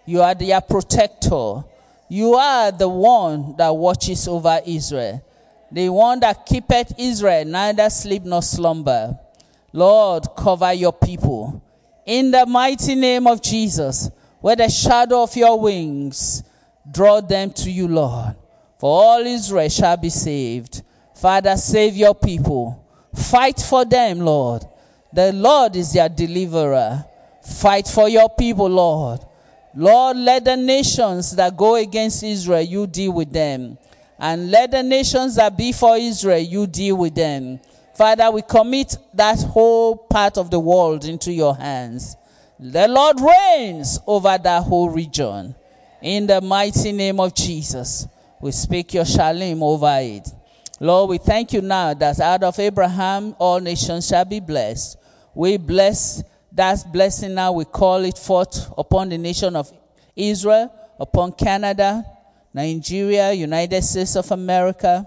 You are their protector. You are the one that watches over Israel, the one that keepeth Israel, neither sleep nor slumber. Lord, cover your people. In the mighty name of Jesus, where the shadow of your wings, draw them to you, Lord. For all Israel shall be saved. Father, save your people. Fight for them, Lord. The Lord is their deliverer. Fight for your people, Lord. Lord, let the nations that go against Israel, you deal with them. And let the nations that be for Israel, you deal with them. Father, we commit that whole part of the world into your hands. The Lord reigns over that whole region. In the mighty name of Jesus, we speak your shalom over it. Lord, we thank you now that out of Abraham, all nations shall be blessed. We bless that blessing now. We call it forth upon the nation of Israel, upon Canada, Nigeria, United States of America,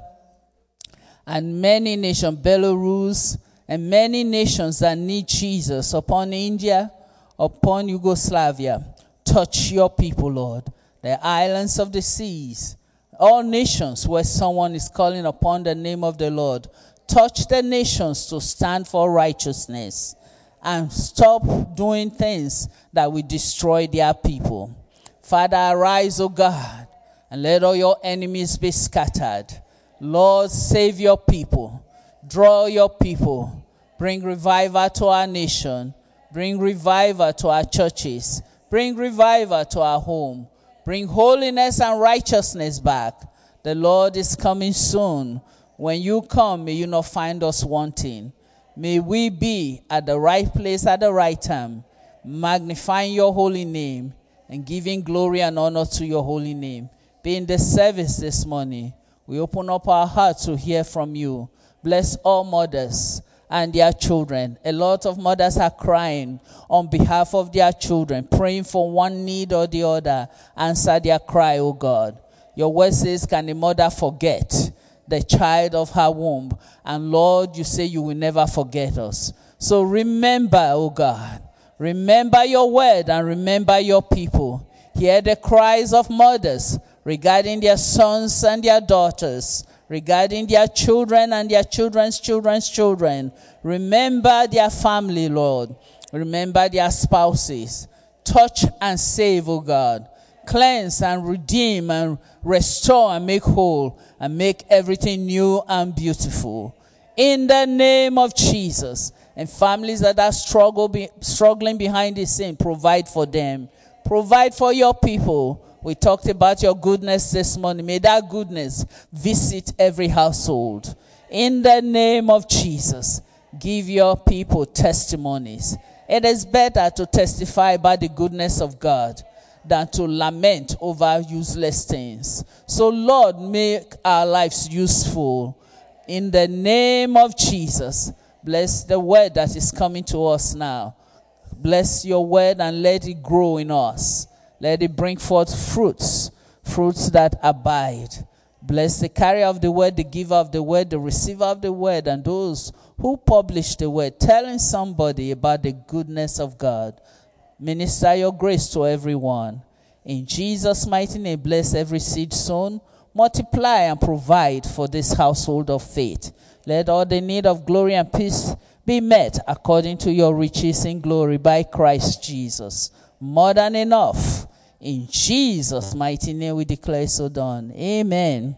and many nations, Belarus, and many nations that need Jesus, upon India, upon Yugoslavia. Touch your people, Lord. The islands of the seas, all nations where someone is calling upon the name of the Lord. Touch the nations to stand for righteousness and stop doing things that will destroy their people. Father, arise, O God, and let all your enemies be scattered. Lord, save your people. Draw your people. Bring revival to our nation. Bring revival to our churches. Bring revival to our home. Bring holiness and righteousness back. The Lord is coming soon. When you come, may you not find us wanting. May we be at the right place at the right time, magnifying your holy name and giving glory and honor to your holy name. Be in the service this morning. We open up our hearts to hear from you. Bless all mothers and their children. A lot of mothers are crying on behalf of their children, praying for one need or the other. Answer their cry, O God. Your word says, can a mother forget the child of her womb? And Lord, you say you will never forget us. So remember, O God. Remember your word and remember your people. Hear the cries of mothers regarding their sons and their daughters, regarding their children and their children's children's children. Remember their family, Lord. Remember their spouses. Touch and save, O God. Cleanse and redeem and restore and make whole and make everything new and beautiful. In the name of Jesus. And families that are struggle be, struggling behind the scene, provide for them. Provide for your people. We talked about your goodness this morning. May that goodness visit every household. In the name of Jesus, give your people testimonies. It is better to testify about the goodness of God than to lament over useless things. So, Lord, make our lives useful. In the name of Jesus, bless the word that is coming to us now. Bless your word and let it grow in us. Let it bring forth fruits, fruits that abide. Bless the carrier of the word, the giver of the word, the receiver of the word, and those who publish the word, telling somebody about the goodness of God. Minister your grace to everyone. In Jesus' mighty name, bless every seed sown. Multiply and provide for this household of faith. Let all the need of glory and peace be met according to your riches in glory by Christ Jesus. More than enough. In Jesus' mighty name we declare so done. Amen.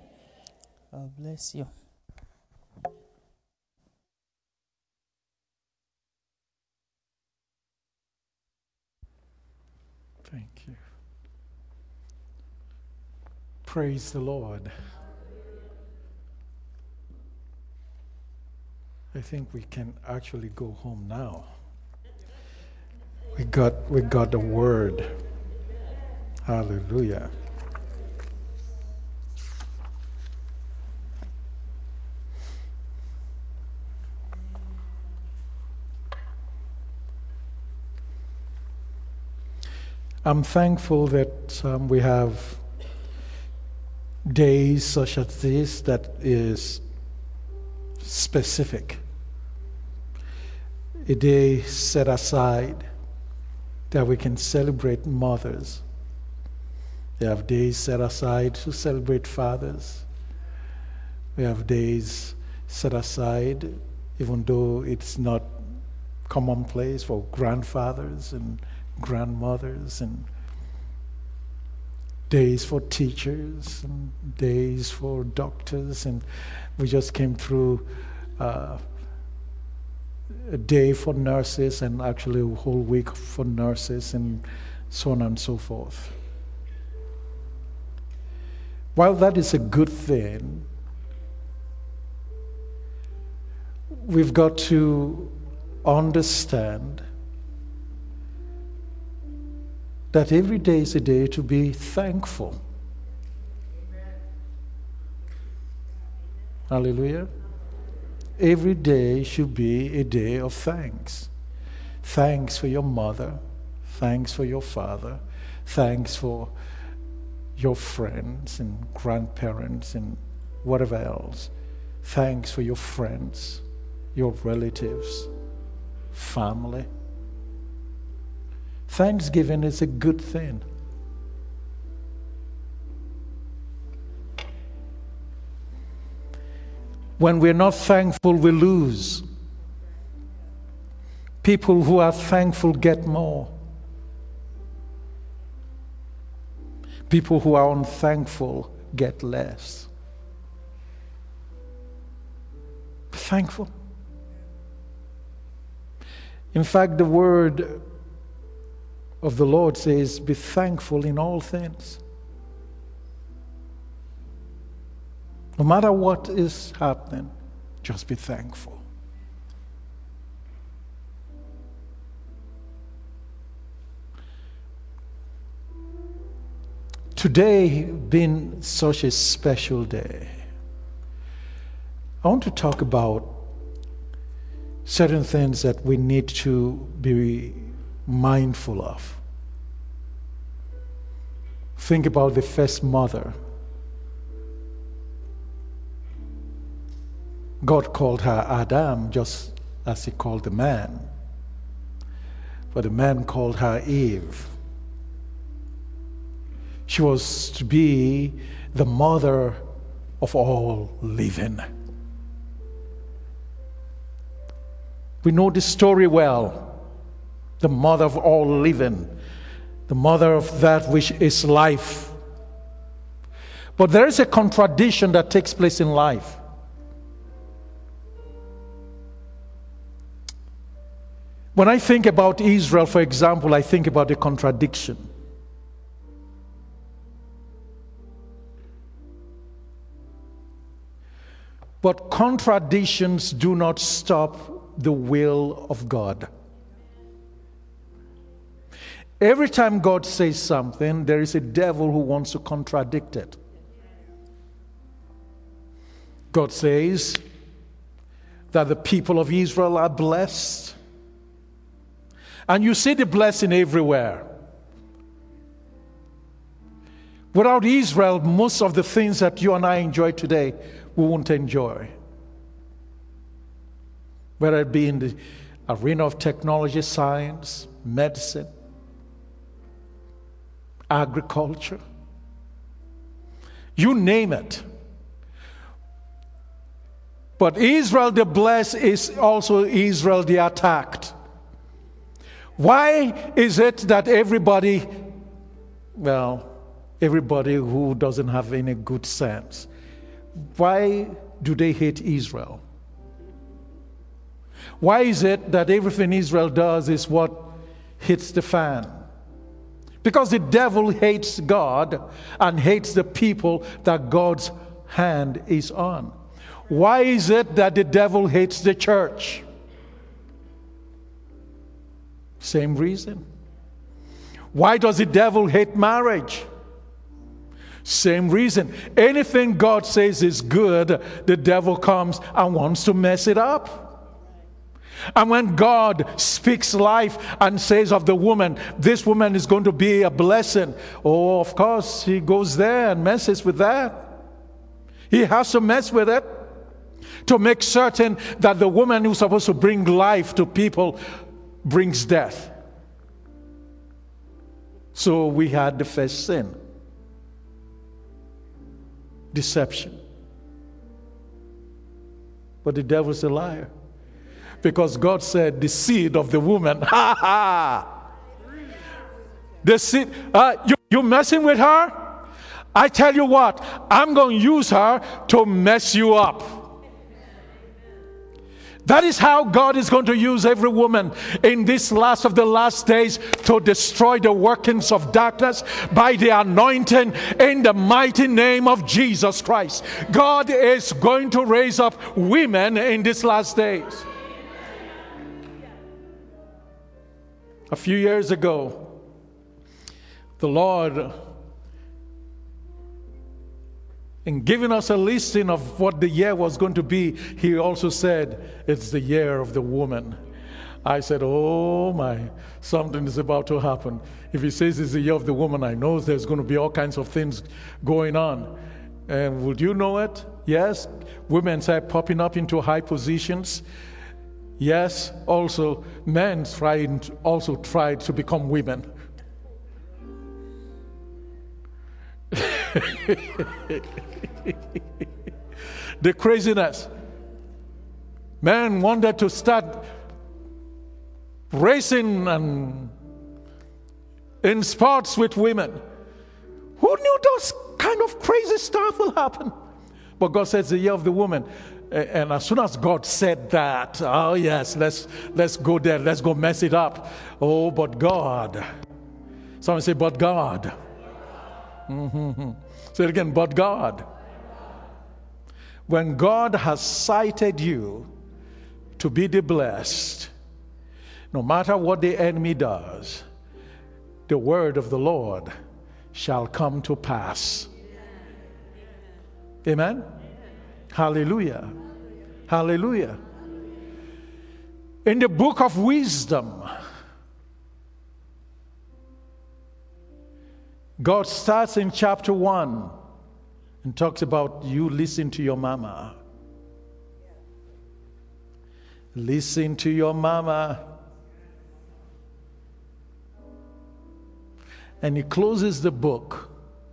God bless you. Thank you. Praise the Lord. I think we can actually go home now. We got we got the word. Hallelujah. I'm thankful that um, we have days such as this that is specific. A day set aside that we can celebrate mothers We have days set aside to celebrate fathers. We have days set aside, even though it's not commonplace, for grandfathers and grandmothers, and days for teachers, and days for doctors, and we just came through uh, a day for nurses, and actually a whole week for nurses, and so on and so forth. While that is a good thing, we've got to understand that every day is a day to be thankful. Hallelujah. Every day should be a day of thanks. Thanks for your mother. Thanks for your father. Thanks for your friends and grandparents and whatever else. Thanks for your friends, your relatives, family. Thanksgiving is a good thing. When we're not thankful, we lose. People who are thankful get more. People who are unthankful get less. Be thankful. In fact, the word of the Lord says, be thankful in all things. No matter what is happening, just be thankful. Today being such a special day, I want to talk about certain things that we need to be mindful of. Think about the first mother. God called her Adam just as he called the man. But the man called her Eve. She was to be the mother of all living. We know the story well. The mother of all living. The mother of that which is life. But there is a contradiction that takes place in life. When I think about Israel, for example, I think about the contradiction. But contradictions do not stop the will of God. Every time God says something, there is a devil who wants to contradict it. God says that the people of Israel are blessed. And you see the blessing everywhere. Without Israel, most of the things that you and I enjoy today, we won't enjoy. Whether it be in the arena of technology, science, medicine, agriculture, you name it. But Israel the blessed is also Israel the attacked. Why is it that everybody, well, everybody who doesn't have any good sense, why do they hate Israel? Why is it that everything Israel does is what hits the fan? Because the devil hates God and hates the people that God's hand is on. Why is it that the devil hates the church? Same reason. Why does the devil hate marriage? Same reason. Anything God says is good, the devil comes and wants to mess it up. And when God speaks life and says of the woman, this woman is going to be a blessing, oh, of course, he goes there and messes with that. He has to mess with it to make certain that the woman who's supposed to bring life to people brings death. So we had the first sin. deception. But the devil's a liar. Because God said, the seed of the woman, ha ha! The seed, uh, you, you messing with her? I tell you what, I'm going to use her to mess you up. That is how God is going to use every woman in this last of the last days to destroy the workings of darkness by the anointing in the mighty name of Jesus Christ. God is going to raise up women in these last days. A few years ago, the Lord, in giving us a listing of what the year was going to be, He also said, it's the year of the woman. I said, oh my, something is about to happen. If He says it's the year of the woman, I know there's going to be all kinds of things going on. And would you know it? Yes, women start popping up into high positions. Yes, also men tried, also tried to become women. The craziness. Men wanted to start racing and in sports with women. Who knew those kind of crazy stuff will happen? But God says the year of the woman. And as soon as God said that, oh yes, let's let's go there, let's go mess it up. Oh, but God. Someone say, but God. Mm-hmm. Say it again, but God. When God has cited you to be the blessed, no matter what the enemy does, the word of the Lord shall come to pass. Amen? Hallelujah. Hallelujah. In the book of wisdom, God starts in chapter one and talks about you listen to your mama. Listen to your mama. And He closes the book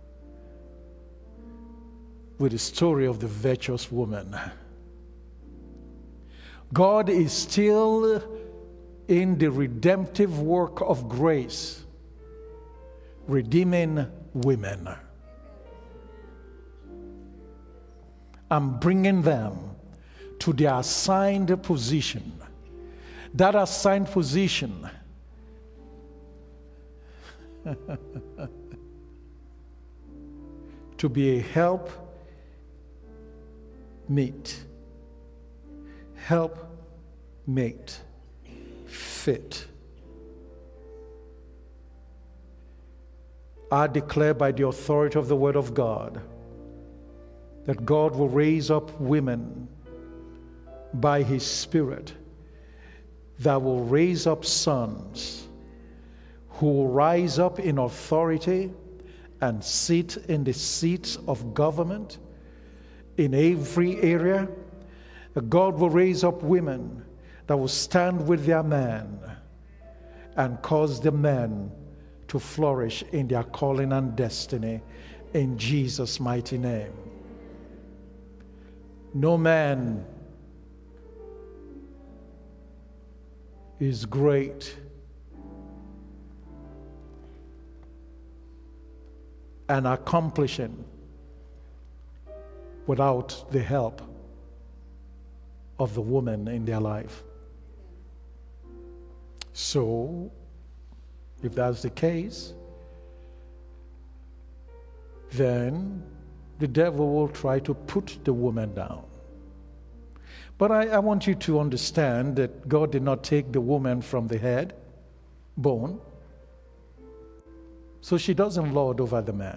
with the story of the virtuous woman. God is still in the redemptive work of grace, redeeming women and bringing them to their assigned position. That assigned position to be a help meet, help mate, fit. I declare by the authority of the Word of God that God will raise up women by His Spirit that will raise up sons who will rise up in authority and sit in the seats of government in every area. God will raise up women that will stand with their men and cause the men to flourish in their calling and destiny in Jesus' mighty name. No man is great and accomplishing without the help of the woman in their life. So, if that's the case, then the devil will try to put the woman down. But I, I want you to understand that God did not take the woman from the head, bone, so she doesn't lord over the man.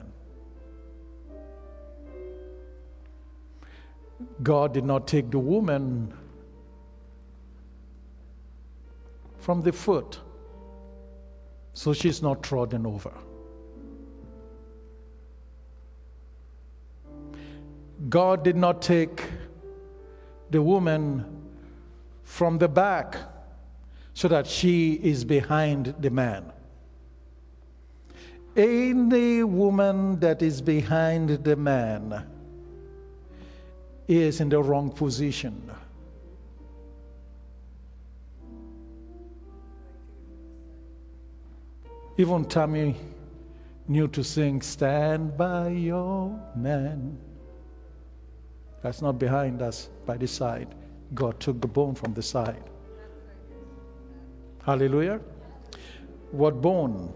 God did not take the woman from the foot, so she's not trodden over. God did not take the woman from the back so that she is behind the man. Any woman that is behind the man is in the wrong position. Even Tammy knew to sing, "Stand by your man." That's not behind us, by the side. God took the bone from the side. Hallelujah. What bone?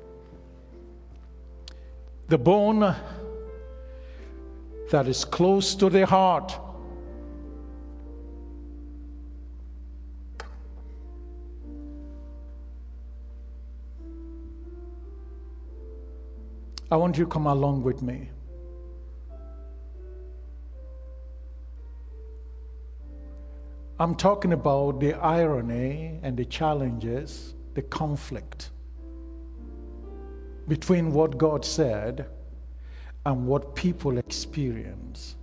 The bone that is close to the heart. I want you to come along with me. I'm talking about the irony and the challenges, the conflict between what God said and what people experience.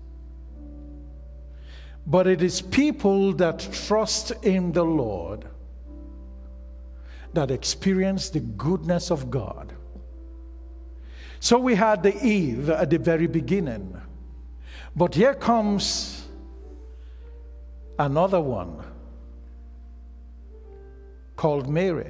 But it is people that trust in the Lord that experience the goodness of God. So we had the Eve at the very beginning. But here comes another one called Mary.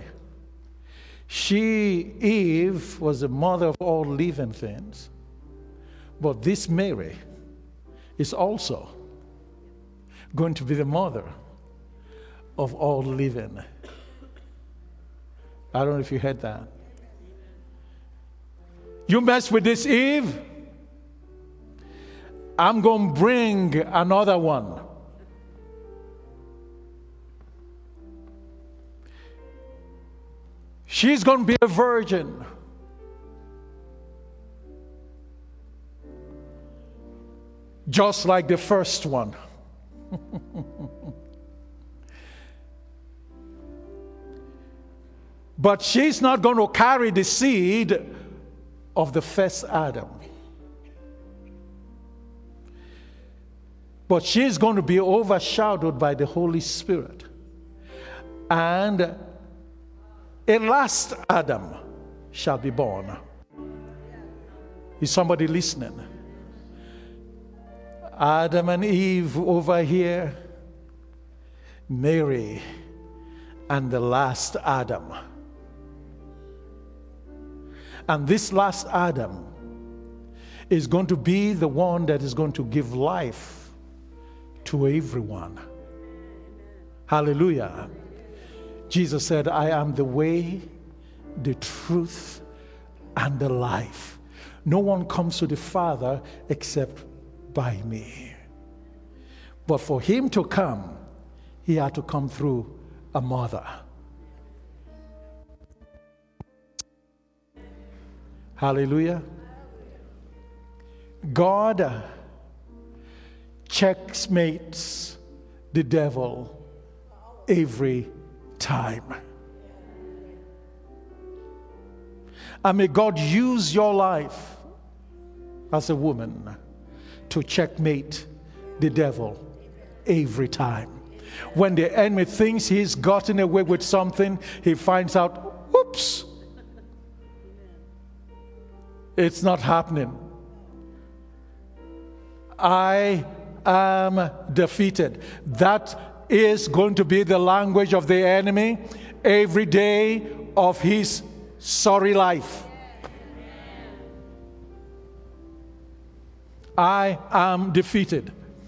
She, Eve, was the mother of all living things. But this Mary is also going to be the mother of all living. I don't know if you heard that. You mess with this Eve, I'm going to bring another one. She's going to be a virgin. Just like the first one. But she's not going to carry the seed of the first Adam. But she's going to be overshadowed by the Holy Spirit. And a last Adam shall be born. Is somebody listening? Adam and Eve over here, Mary and the last Adam. And this last Adam is going to be the one that is going to give life to everyone. Hallelujah. Jesus said, I am the way, the truth, and the life. No one comes to the Father except by me. But for him to come, he had to come through a mother. Hallelujah. God checkmates the devil every time. And may God use your life as a woman to checkmate the devil every time. When the enemy thinks he's gotten away with something, he finds out, oops, it's not happening. I am defeated. That is going to be the language of the enemy every day of his sorry life. I am defeated.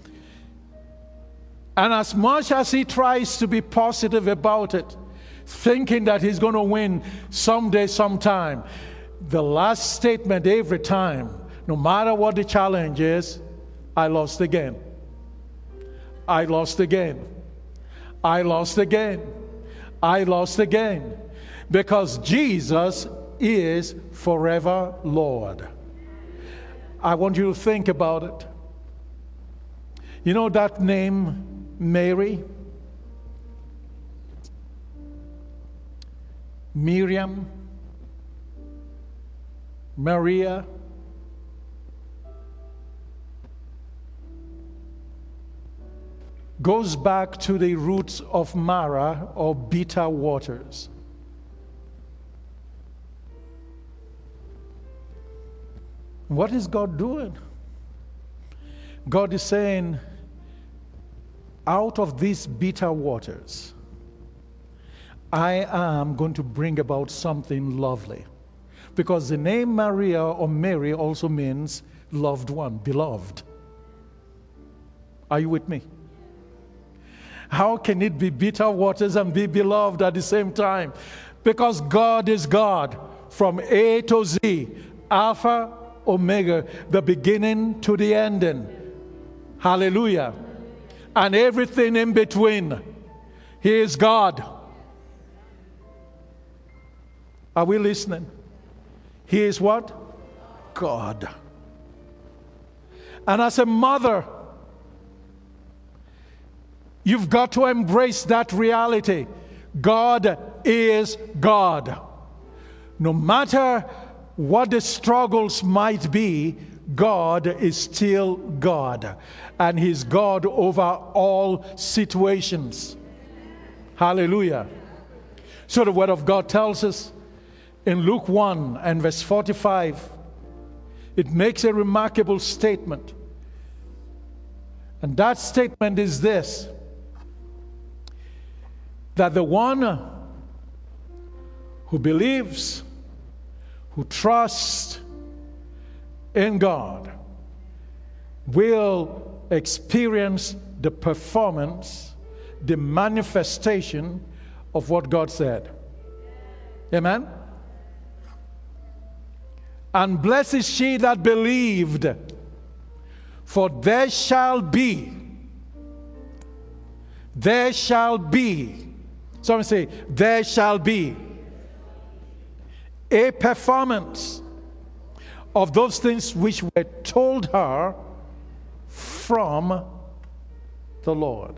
And as much as he tries to be positive about it, thinking that he's going to win someday, sometime, the last statement every time, no matter what the challenge is, I lost again. I lost again. I lost again. I lost again. Because Jesus is forever Lord. I want you to think about it. You know that name, Mary? Miriam? Maria? Goes back to the roots of Mara, or bitter waters. What is God doing? God is saying, out of these bitter waters, I am going to bring about something lovely. Because the name Maria or Mary also means loved one, beloved. Are you with me? How can it be bitter waters and be beloved at the same time? Because God is God from A to Z, Alpha, Omega, the beginning to the ending. Hallelujah. And everything in between. He is God. Are we listening? He is what? God. And as a mother, you've got to embrace that reality. God is God. No matter what the struggles might be, God is still God. And He's God over all situations. Hallelujah. So the Word of God tells us in Luke one and verse forty-five, it makes a remarkable statement. And that statement is this: that the one who believes, who trusts in God, will experience the performance, the manifestation of what God said. Amen? And blessed is she that believed, for there shall be, there shall be, someone say, there shall be a performance of those things which were told her from the Lord.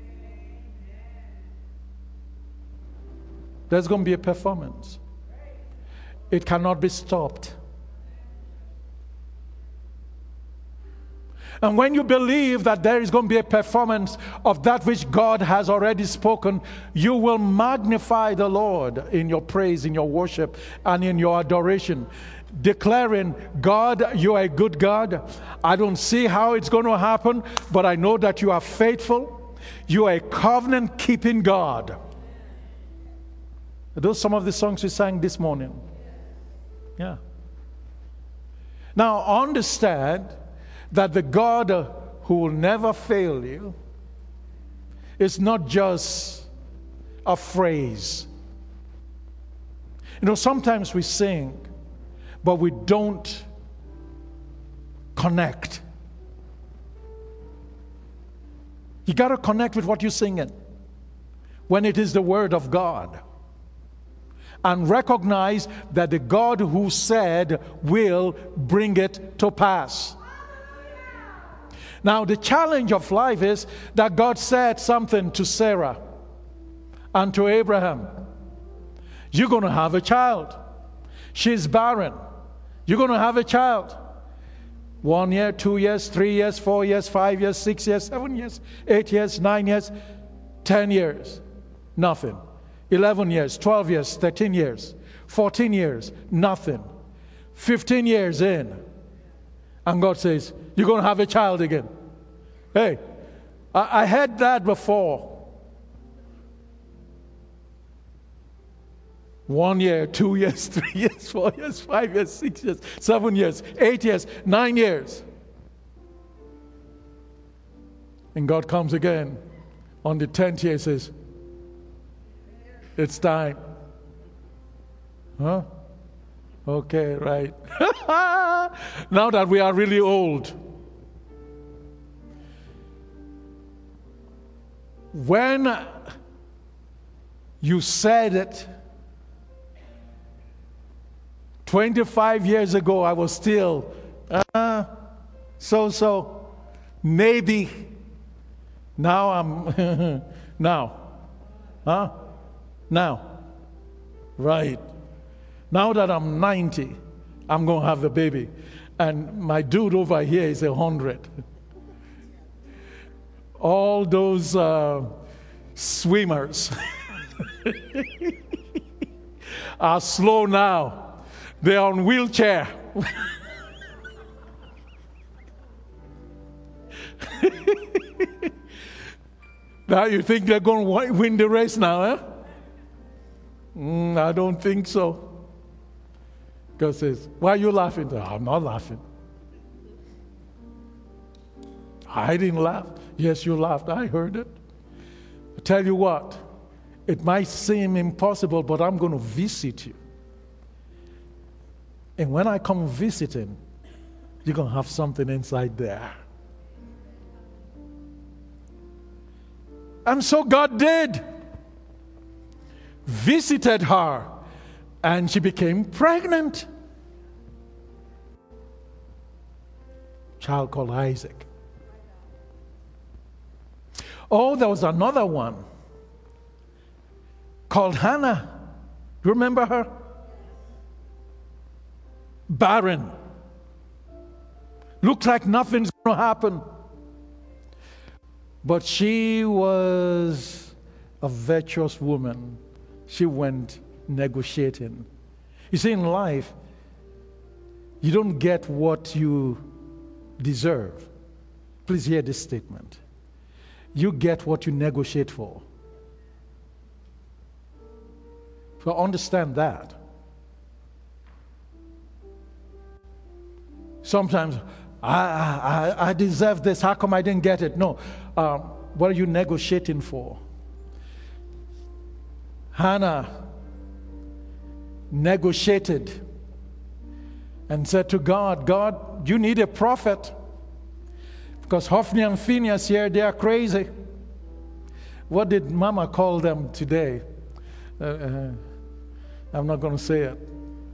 There's going to be a performance. It cannot be stopped. And when you believe that there is going to be a performance of that which God has already spoken, you will magnify the Lord in your praise, in your worship, and in your adoration, declaring, God, you are a good God. I don't see how it's going to happen, but I know that you are faithful. You are a covenant-keeping God. Are those some of the songs we sang this morning? Yeah. Now, understand that the God who will never fail you is not just a phrase. You know, sometimes we sing, but we don't connect. You got to connect with what you're singing when it is the Word of God. And recognize that the God who said will bring it to pass. Now, the challenge of life is that God said something to Sarah and to Abraham. You're going to have a child. She's barren. You're going to have a child. One year, two years, three years, four years, five years, six years, seven years, eight years, nine years, ten years. Nothing. eleven years, twelve years, thirteen years, fourteen years, nothing. fifteen years in. And God says, you're going to have a child again. Hey, I, I heard that before. One year, two years, three years, four years, five years, six years, seven years, eight years, nine years. And God comes again on the tenth year and says, it's time. Huh? Okay, right. Now that we are really old. When you said it twenty-five years ago, I was still, uh, so-so, maybe. Now I'm, now. Huh? Now. Right. Now that I'm ninety, I'm going to have the baby. And my dude over here is one hundred. All those uh, swimmers are slow now. They're on wheelchair. Now you think they're going to win the race now, eh? Mm, I don't think so. God says, why are you laughing? I'm not laughing. I didn't laugh. Yes, you laughed. I heard it. I tell you what, it might seem impossible, but I'm going to visit you. And when I come visiting, you're going to have something inside there. And so God did. Visited her, and she became pregnant. Child called Isaac. Oh, there was another one called Hannah. You remember her? Barren. Looked like nothing's going to happen. But she was a virtuous woman. She went negotiating. You see, in life, you don't get what you deserve. Please hear this statement. You get what you negotiate for. So understand that. Sometimes, I, I, I deserve this. How come I didn't get it? No. Um, what are you negotiating for? Hannah negotiated and said to God, God, you need a prophet. Because Hophni and Phinehas here, they are crazy. What did Mama call them today? Uh, uh, I'm not going to say it.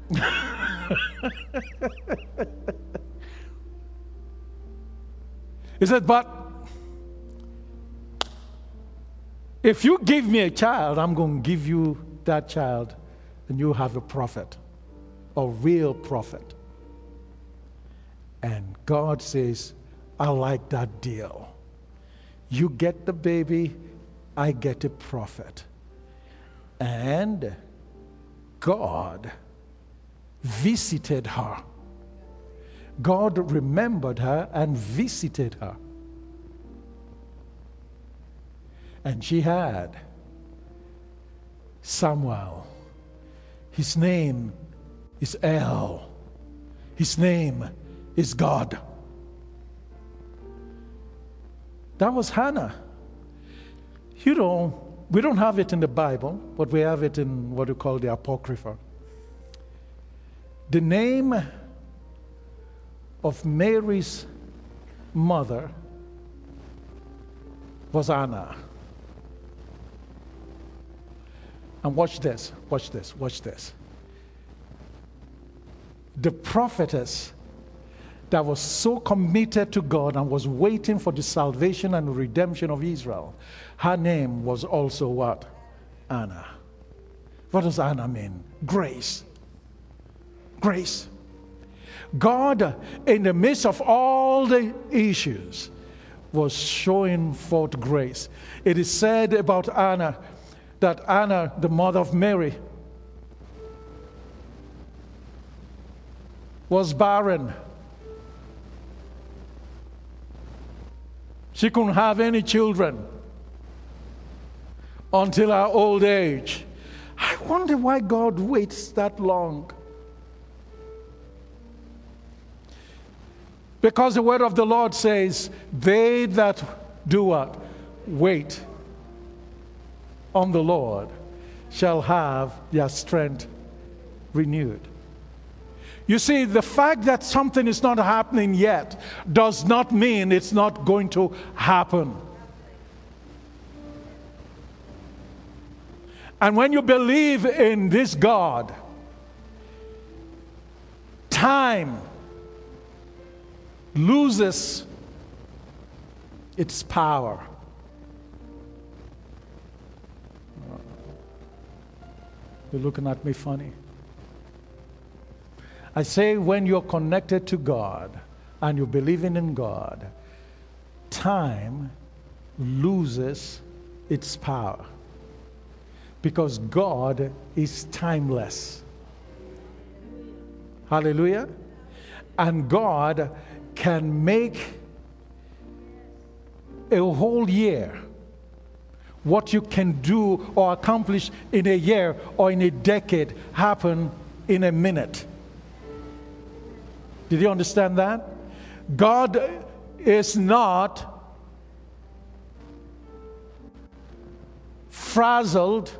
He said, but if you give me a child, I'm going to give you that child, and you have a prophet, a real prophet. And God says, I like that deal. You get the baby, I get a prophet. And God visited her. God remembered her and visited her. And she had Samuel. His name is El. His name is God. That was Hannah. You know, we don't have it in the Bible, but we have it in what we call the Apocrypha. The name of Mary's mother was Anna. And watch this, watch this, watch this. The prophetess that was so committed to God and was waiting for the salvation and redemption of Israel, her name was also what? Anna. What does Anna mean? Grace. Grace. God, in the midst of all the issues, was showing forth grace. It is said about Anna that Anna, the mother of Mary, was barren. She couldn't have any children until her old age. I wonder why God waits that long. Because the word of the Lord says, they that do what? Wait on the Lord shall have their strength renewed. You see, the fact that something is not happening yet does not mean it's not going to happen. And when you believe in this God, time loses its power. You're looking at me funny. I say when you're connected to God and you're believing in God, time loses its power. Because God is timeless. Hallelujah. And God can make a whole year what you can do or accomplish in a year or in a decade happen in a minute. Did you understand that? God is not frazzled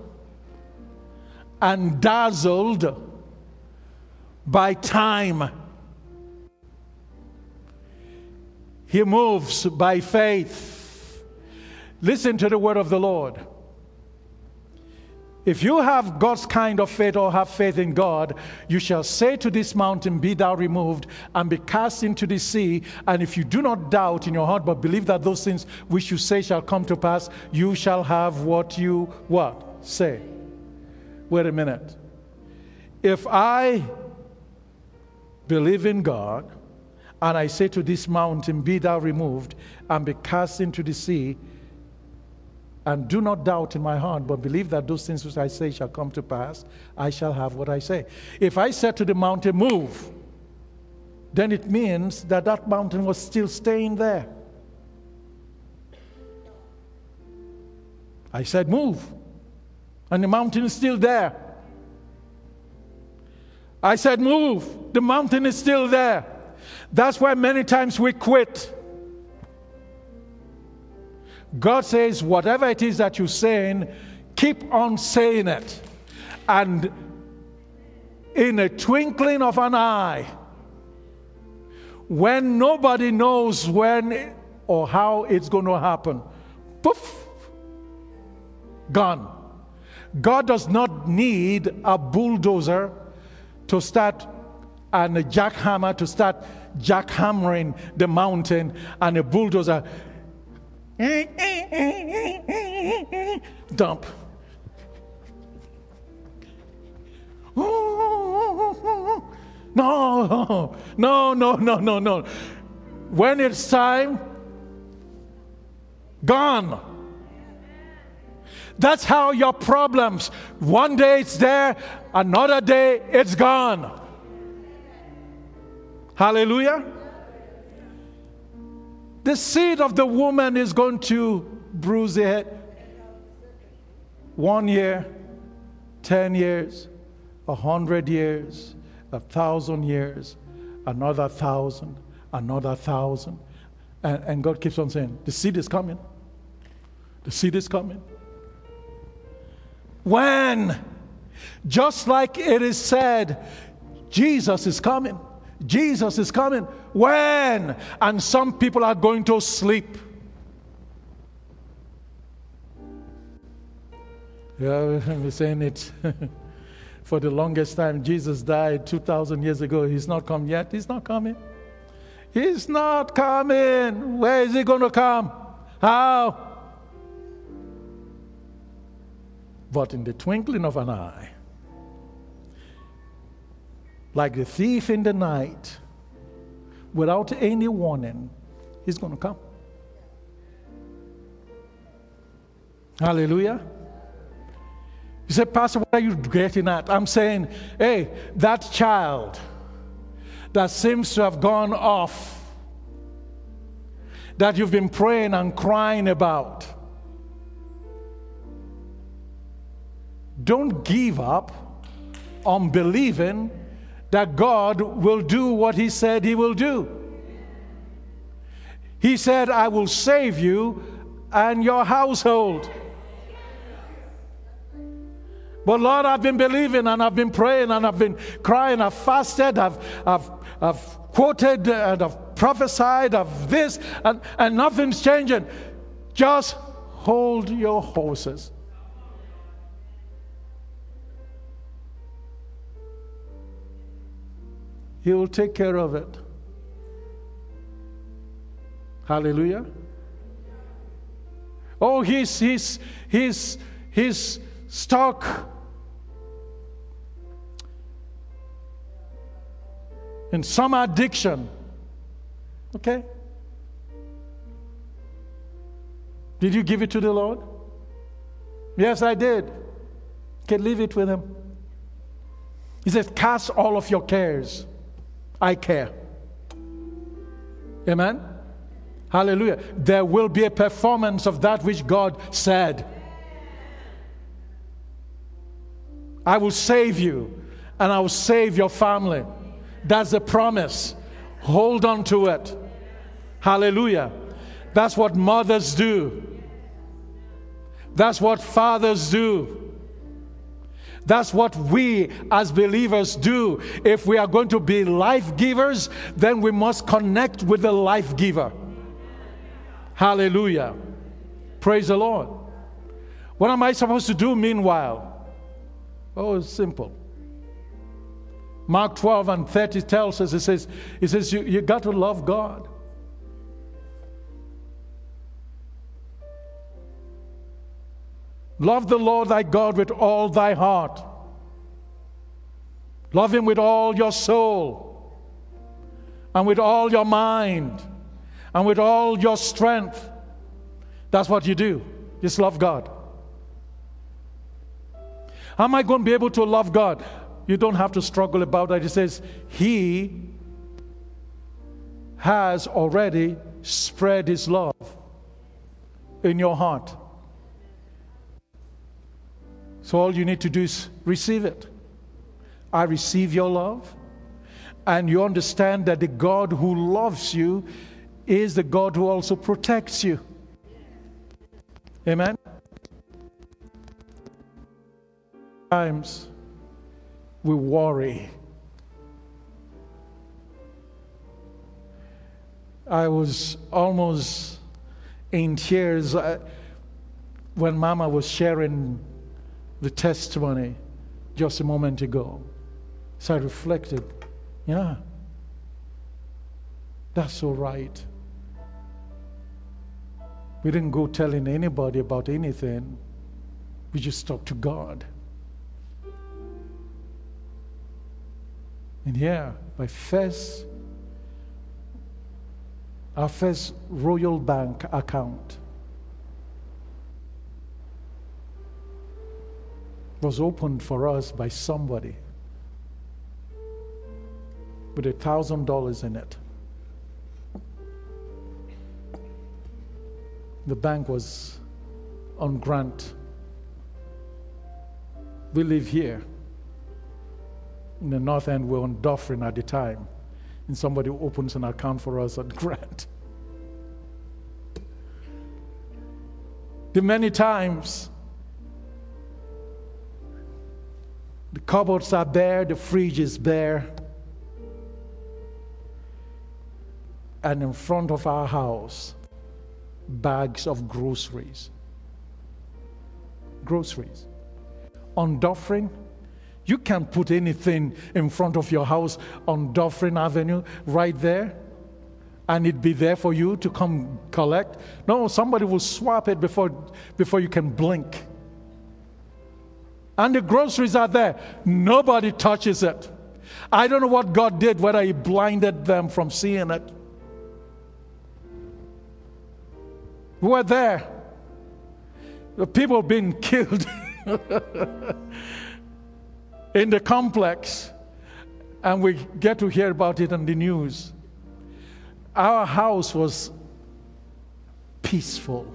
and dazzled by time. He moves by faith. Listen to the word of the Lord. If you have God's kind of faith or have faith in God, you shall say to this mountain, be thou removed and be cast into the sea. And if you do not doubt in your heart, but believe that those things which you say shall come to pass, you shall have what you what? Say. Wait a minute. If I believe in God, and I say to this mountain, be thou removed and be cast into the sea, and do not doubt in my heart, but believe that those things which I say shall come to pass, I shall have what I say. If I said to the mountain, move, then it means that that mountain was still staying there. I said, move, and the mountain is still there. I said, move, the mountain is still there. That's why many times we quit. God says, whatever it is that you're saying, keep on saying it. And in a twinkling of an eye, when nobody knows when or how it's going to happen, poof, gone. God does not need a bulldozer to start and a jackhammer to start jackhammering the mountain and a bulldozer dump. No, no, no, no, no, no. When it's time, gone. That's how your problems, one day it's there, another day it's gone. Hallelujah. The seed of the woman is going to bruise the head. One year, ten years, a hundred years, a thousand years, another thousand, another thousand. And, and God keeps on saying, the seed is coming. The seed is coming. When? Just like it is said, Jesus is coming. Jesus is coming. When? And some people are going to sleep. Yeah, I've been saying it for the longest time. Jesus died two thousand years ago. He's not come yet. He's not coming. He's not coming. Where is he going to come? How? But in the twinkling of an eye, like the thief in the night, without any warning, he's going to come. Hallelujah. You say, Pastor, what are you getting at? I'm saying, hey, that child that seems to have gone off, that you've been praying and crying about, don't give up on believing that God will do what He said He will do. He said, I will save you and your household. But Lord, I've been believing and I've been praying and I've been crying, I've fasted, I've, I've, I've quoted and I've prophesied of this, and, and nothing's changing. Just hold your horses. He will take care of it. Hallelujah. Oh, he's he's he's he's stuck in some addiction. Okay. Did you give it to the Lord? Yes, I did. Okay, leave it with Him. He says, cast all of your cares. I care. Amen? Hallelujah. There will be a performance of that which God said. I will save you, and I will save your family. That's the promise. Hold on to it. Hallelujah. That's what mothers do. That's what fathers do. That's what we as believers do. If we are going to be life givers, then we must connect with the life giver. Hallelujah. Praise the Lord. What am I supposed to do meanwhile? Oh, it's simple. Mark twelve and thirty tells us, it says, it says you, you got to love God. Love the Lord thy God with all thy heart. Love him with all your soul, and with all your mind, and with all your strength. That's what you do. Just love God. How am I going to be able to love God? You don't have to struggle about that. It says, he has already spread his love in your heart. So all you need to do is receive it. I receive your love. And you understand that the God who loves you is the God who also protects you. Amen? Sometimes we worry. I was almost in tears when Mama was sharing the testimony just a moment ago. So I reflected, yeah, that's all right. We didn't go telling anybody about anything. We just talked to God. And yeah, my first, our first Royal Bank account was opened for us by somebody with a thousand dollars in it. The bank was on Grant. We live here in the North End. We're on Dufferin at the time, and somebody opens an account for us at Grant. The many times the cupboards are bare, the fridge is bare, and in front of our house, bags of groceries. Groceries. On Dufferin, you can't put anything in front of your house on Dufferin Avenue right there and it'd be there for you to come collect. No, somebody will swap it before, before you can blink. And the groceries are there. Nobody touches it. I don't know what God did, whether he blinded them from seeing it. We were there. The people being killed in the complex, and we get to hear about it on the news. Our house was peaceful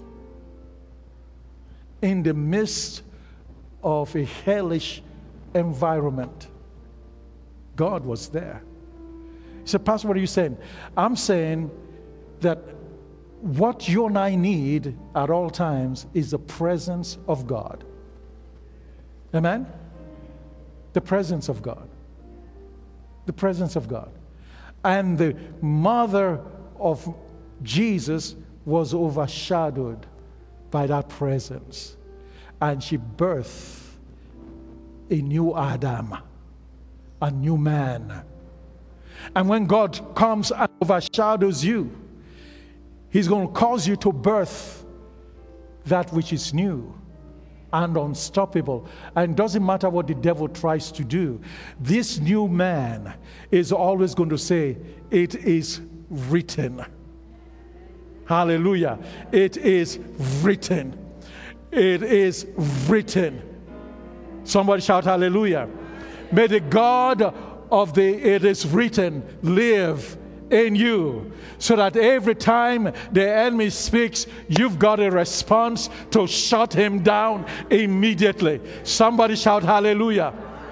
in the midst of a hellish environment. God was there. He said, Pastor, what are you saying? I'm saying that what you and I need at all times is the presence of God. Amen? The presence of God. The presence of God. And the mother of Jesus was overshadowed by that presence. And she birthed a new Adam, a new man. And when God comes and overshadows you, he's going to cause you to birth that which is new and unstoppable. And it doesn't matter what the devil tries to do. This new man is always going to say, it is written. Hallelujah. It is written. It is written. Somebody shout hallelujah. May the God of the it is written live in you, so that every time the enemy speaks, you've got a response to shut him down immediately. Somebody shout hallelujah.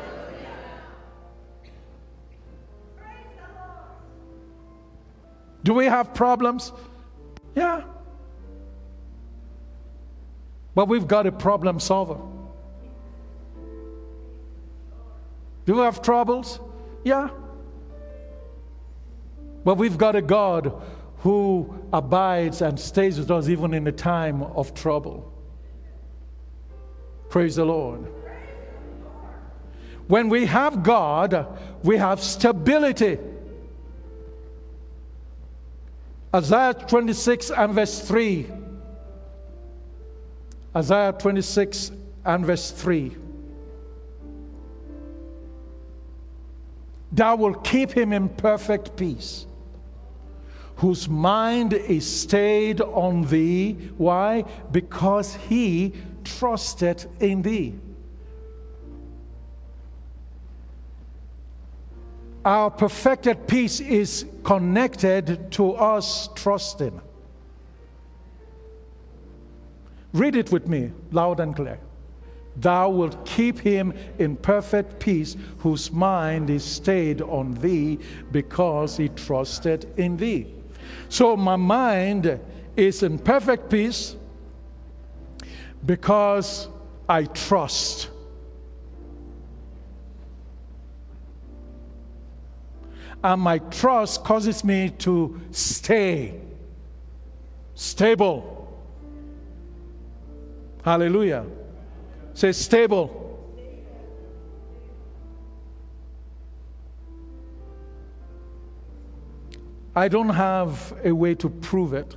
Do we have problems? Yeah. But we've got a problem solver. Do we have troubles? Yeah. But we've got a God who abides and stays with us even in the time of trouble. Praise the Lord. When we have God, we have stability. Isaiah twenty-six and verse three. Isaiah twenty-six and verse three. Thou wilt keep him in perfect peace, whose mind is stayed on thee. Why? Because he trusted in thee. Our perfected peace is connected to us trusting. Read it with me, loud and clear. Thou wilt keep him in perfect peace, whose mind is stayed on thee, because he trusted in thee. So my mind is in perfect peace because I trust. And my trust causes me to stay stable. Hallelujah. Say stable. I don't have a way to prove it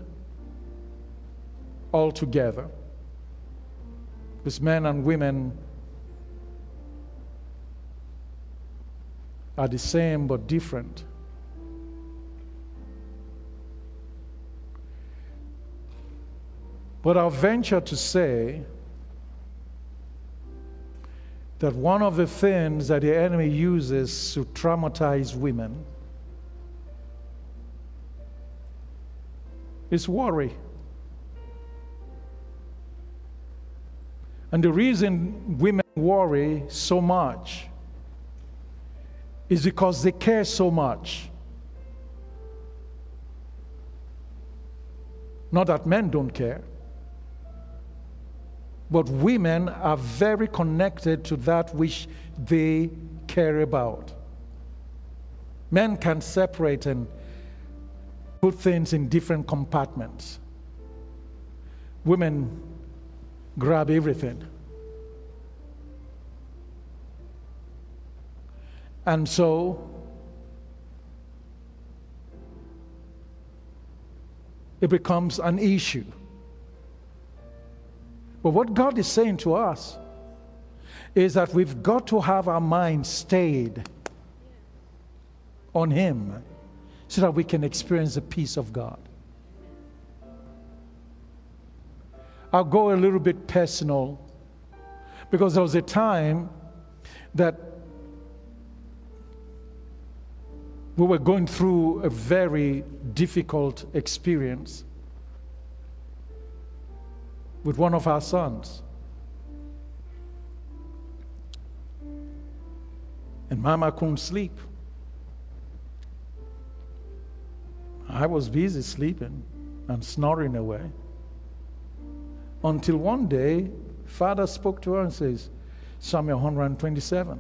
altogether. Because men and women are the same but different. But I'll venture to say that one of the things that the enemy uses to traumatize women is worry. And the reason women worry so much is because they care so much. Not that men don't care, but women are very connected to that which they care about. Men can separate and put things in different compartments. Women grab everything. And so it becomes an issue. But what God is saying to us is that we've got to have our mind stayed on Him so that we can experience the peace of God. I'll go a little bit personal, because there was a time that we were going through a very difficult experience with one of our sons. And Mama couldn't sleep. I was busy sleeping and snoring away. Until one day, Father spoke to her and says, Psalm one twenty-seven.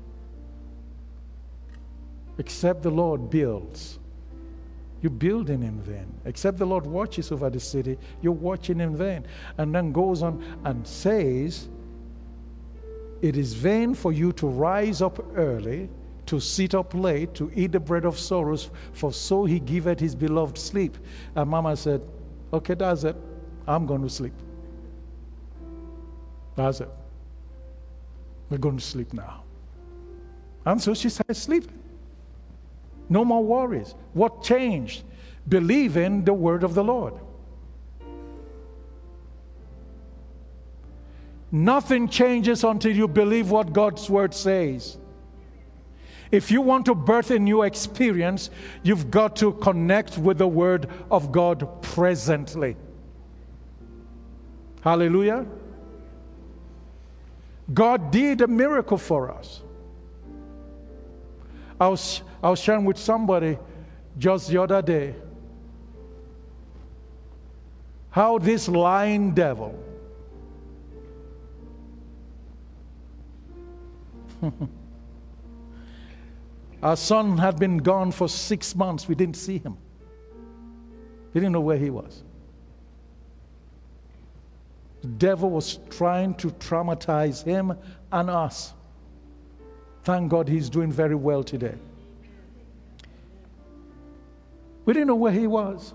Except the Lord builds, you're building in vain. Except the Lord watches over the city, you're watching in vain. And then goes on and says, it is vain for you to rise up early, to sit up late, to eat the bread of sorrows, for so he giveth his beloved sleep. And Mama said, okay, that's it. I'm going to sleep. That's it. We're going to sleep now. And so she started sleeping. No more worries. What changed? Believing the word of the Lord. Nothing changes until you believe what God's word says. If you want to birth a new experience, you've got to connect with the Word of God presently. Hallelujah. God did a miracle for us. I was, I was sharing with somebody just the other day how this lying devil our son had been gone for six months. We didn't see him. We didn't know where he was. The devil was trying to traumatize him and us. Thank God he's doing very well today. We didn't know where he was.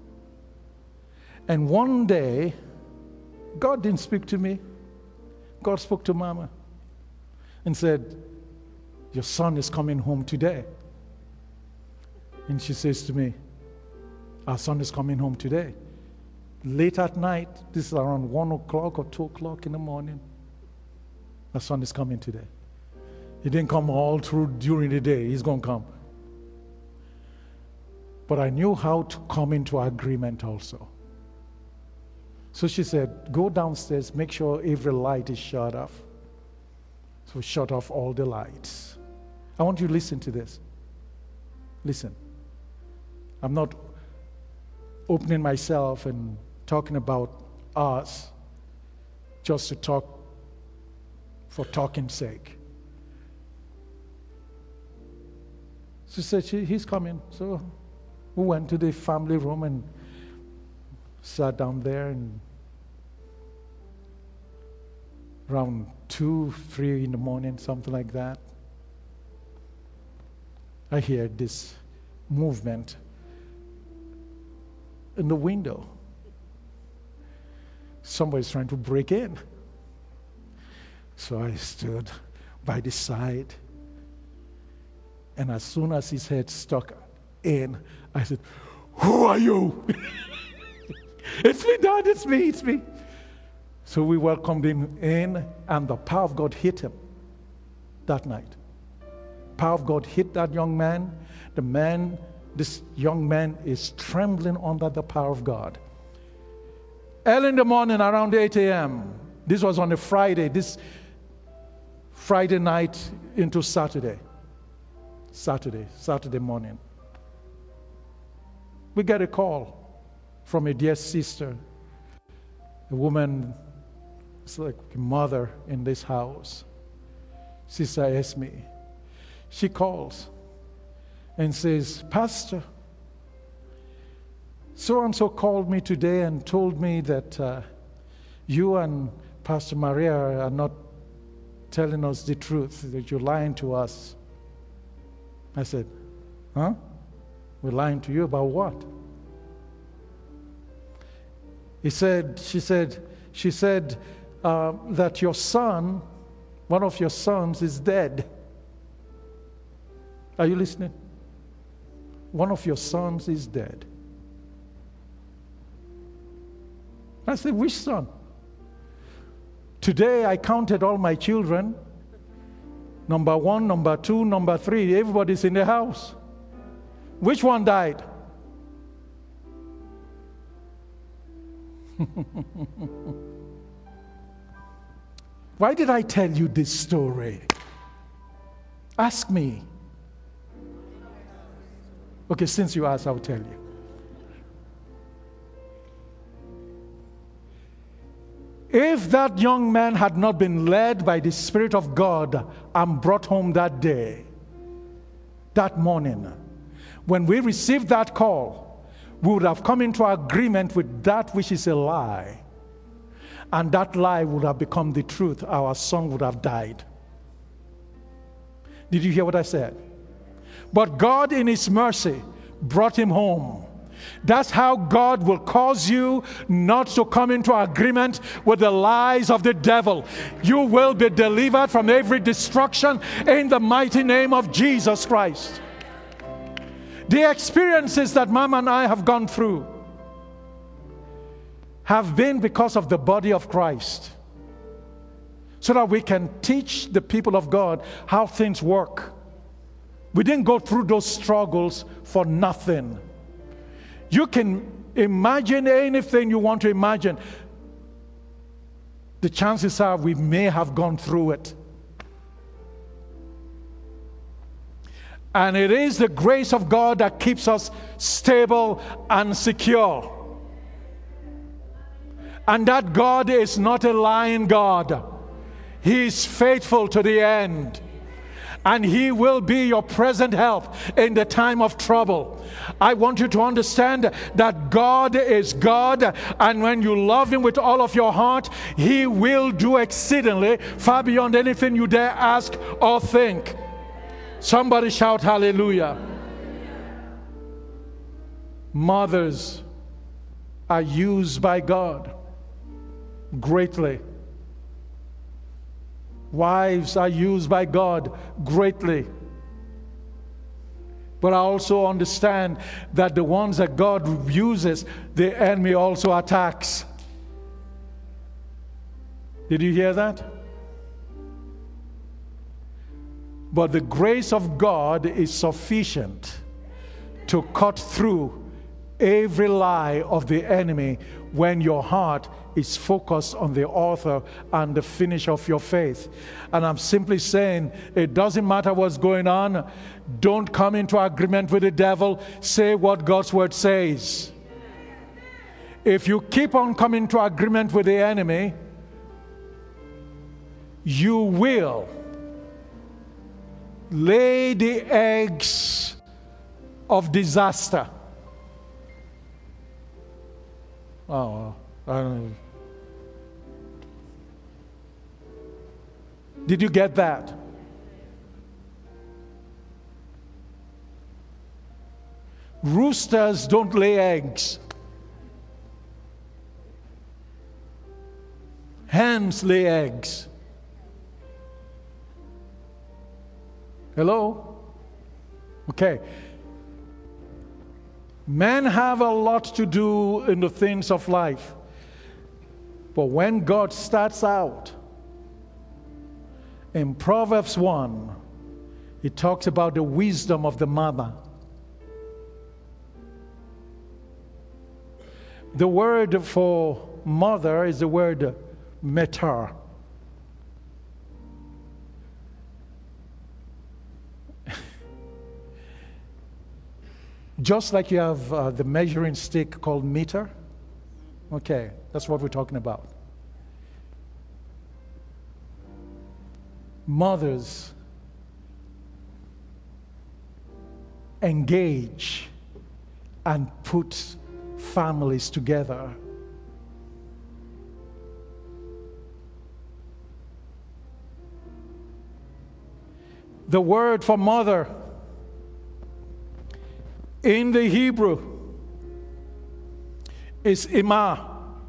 And one day, God didn't speak to me. God spoke to Mama and said, your son is coming home today. And she says to me, our son is coming home today. Late at night, this is around one o'clock or two o'clock in the morning, our son is coming today. He didn't come all through during the day. He's going to come. But I knew how to come into agreement also. So she said, go downstairs, make sure every light is shut off. So shut off all the lights. I want you to listen to this. Listen. I'm not opening myself and talking about us just to talk for talking's sake. She said, she, he's coming. So we went to the family room and sat down there, and around two, three in the morning, something like that, I hear this movement in the window. Somebody's trying to break in. So I stood by the side, and as soon as his head stuck in, I said, who are you? It's me, Dad, it's me, it's me. So we welcomed him in, and the power of God hit him that night. Power of God hit that young man. The man, this young man is trembling under the power of God. Early in the morning, around eight a.m., this was on a Friday, this Friday night into Saturday. Saturday, Saturday morning. We get a call from a dear sister, a woman, it's like a mother in this house, Sister Esme. She calls and says, Pastor, so-and-so called me today and told me that uh, you and Pastor Maria are not telling us the truth, that you're lying to us. I said, huh? We're lying to you about what? He said, she said, she said uh, that your son, one of your sons is dead. Are you listening? One of your sons is dead. I said, which son? Today I counted all my children. Number one, number two, number three, everybody's in the house. Which one died? Why did I tell you this story? Ask me. Okay, since you asked, I'll tell you. If that young man had not been led by the Spirit of God and brought home that day, that morning, when we received that call, we would have come into agreement with that which is a lie. And that lie would have become the truth. Our son would have died. Did you hear what I said? But God in His mercy brought him home. That's how God will cause you not to come into agreement with the lies of the devil. You will be delivered from every destruction in the mighty name of Jesus Christ. The experiences that Mom and I have gone through have been because of the body of Christ, so that we can teach the people of God how things work. We didn't go through those struggles for nothing. You can imagine anything you want to imagine. The chances are we may have gone through it. And it is the grace of God that keeps us stable and secure. And that God is not a lying God. He is faithful to the end. And He will be your present help in the time of trouble. I want you to understand that God is God, and when you love Him with all of your heart, He will do exceedingly far beyond anything you dare ask or think. Somebody shout hallelujah. Mothers are used by God greatly. Wives are used by God greatly. But I also understand that the ones that God uses, the enemy also attacks. Did you hear that? But the grace of God is sufficient to cut through every lie of the enemy when your heart is focused on the author and the finish of your faith. And I'm simply saying, it doesn't matter what's going on. Don't come into agreement with the devil. Say what God's word says. If you keep on coming to agreement with the enemy, you will lay the eggs of disaster. Oh, I don't know. Did you get that? Roosters don't lay eggs. Hens lay eggs. Hello? Okay. Men have a lot to do in the things of life. But when God starts out, in Proverbs one, he talks about the wisdom of the mother. The word for mother is the word metar. Just like you have uh, the measuring stick called meter. Okay, that's what we're talking about. Mothers engage and put families together. The word for mother in the Hebrew is imah.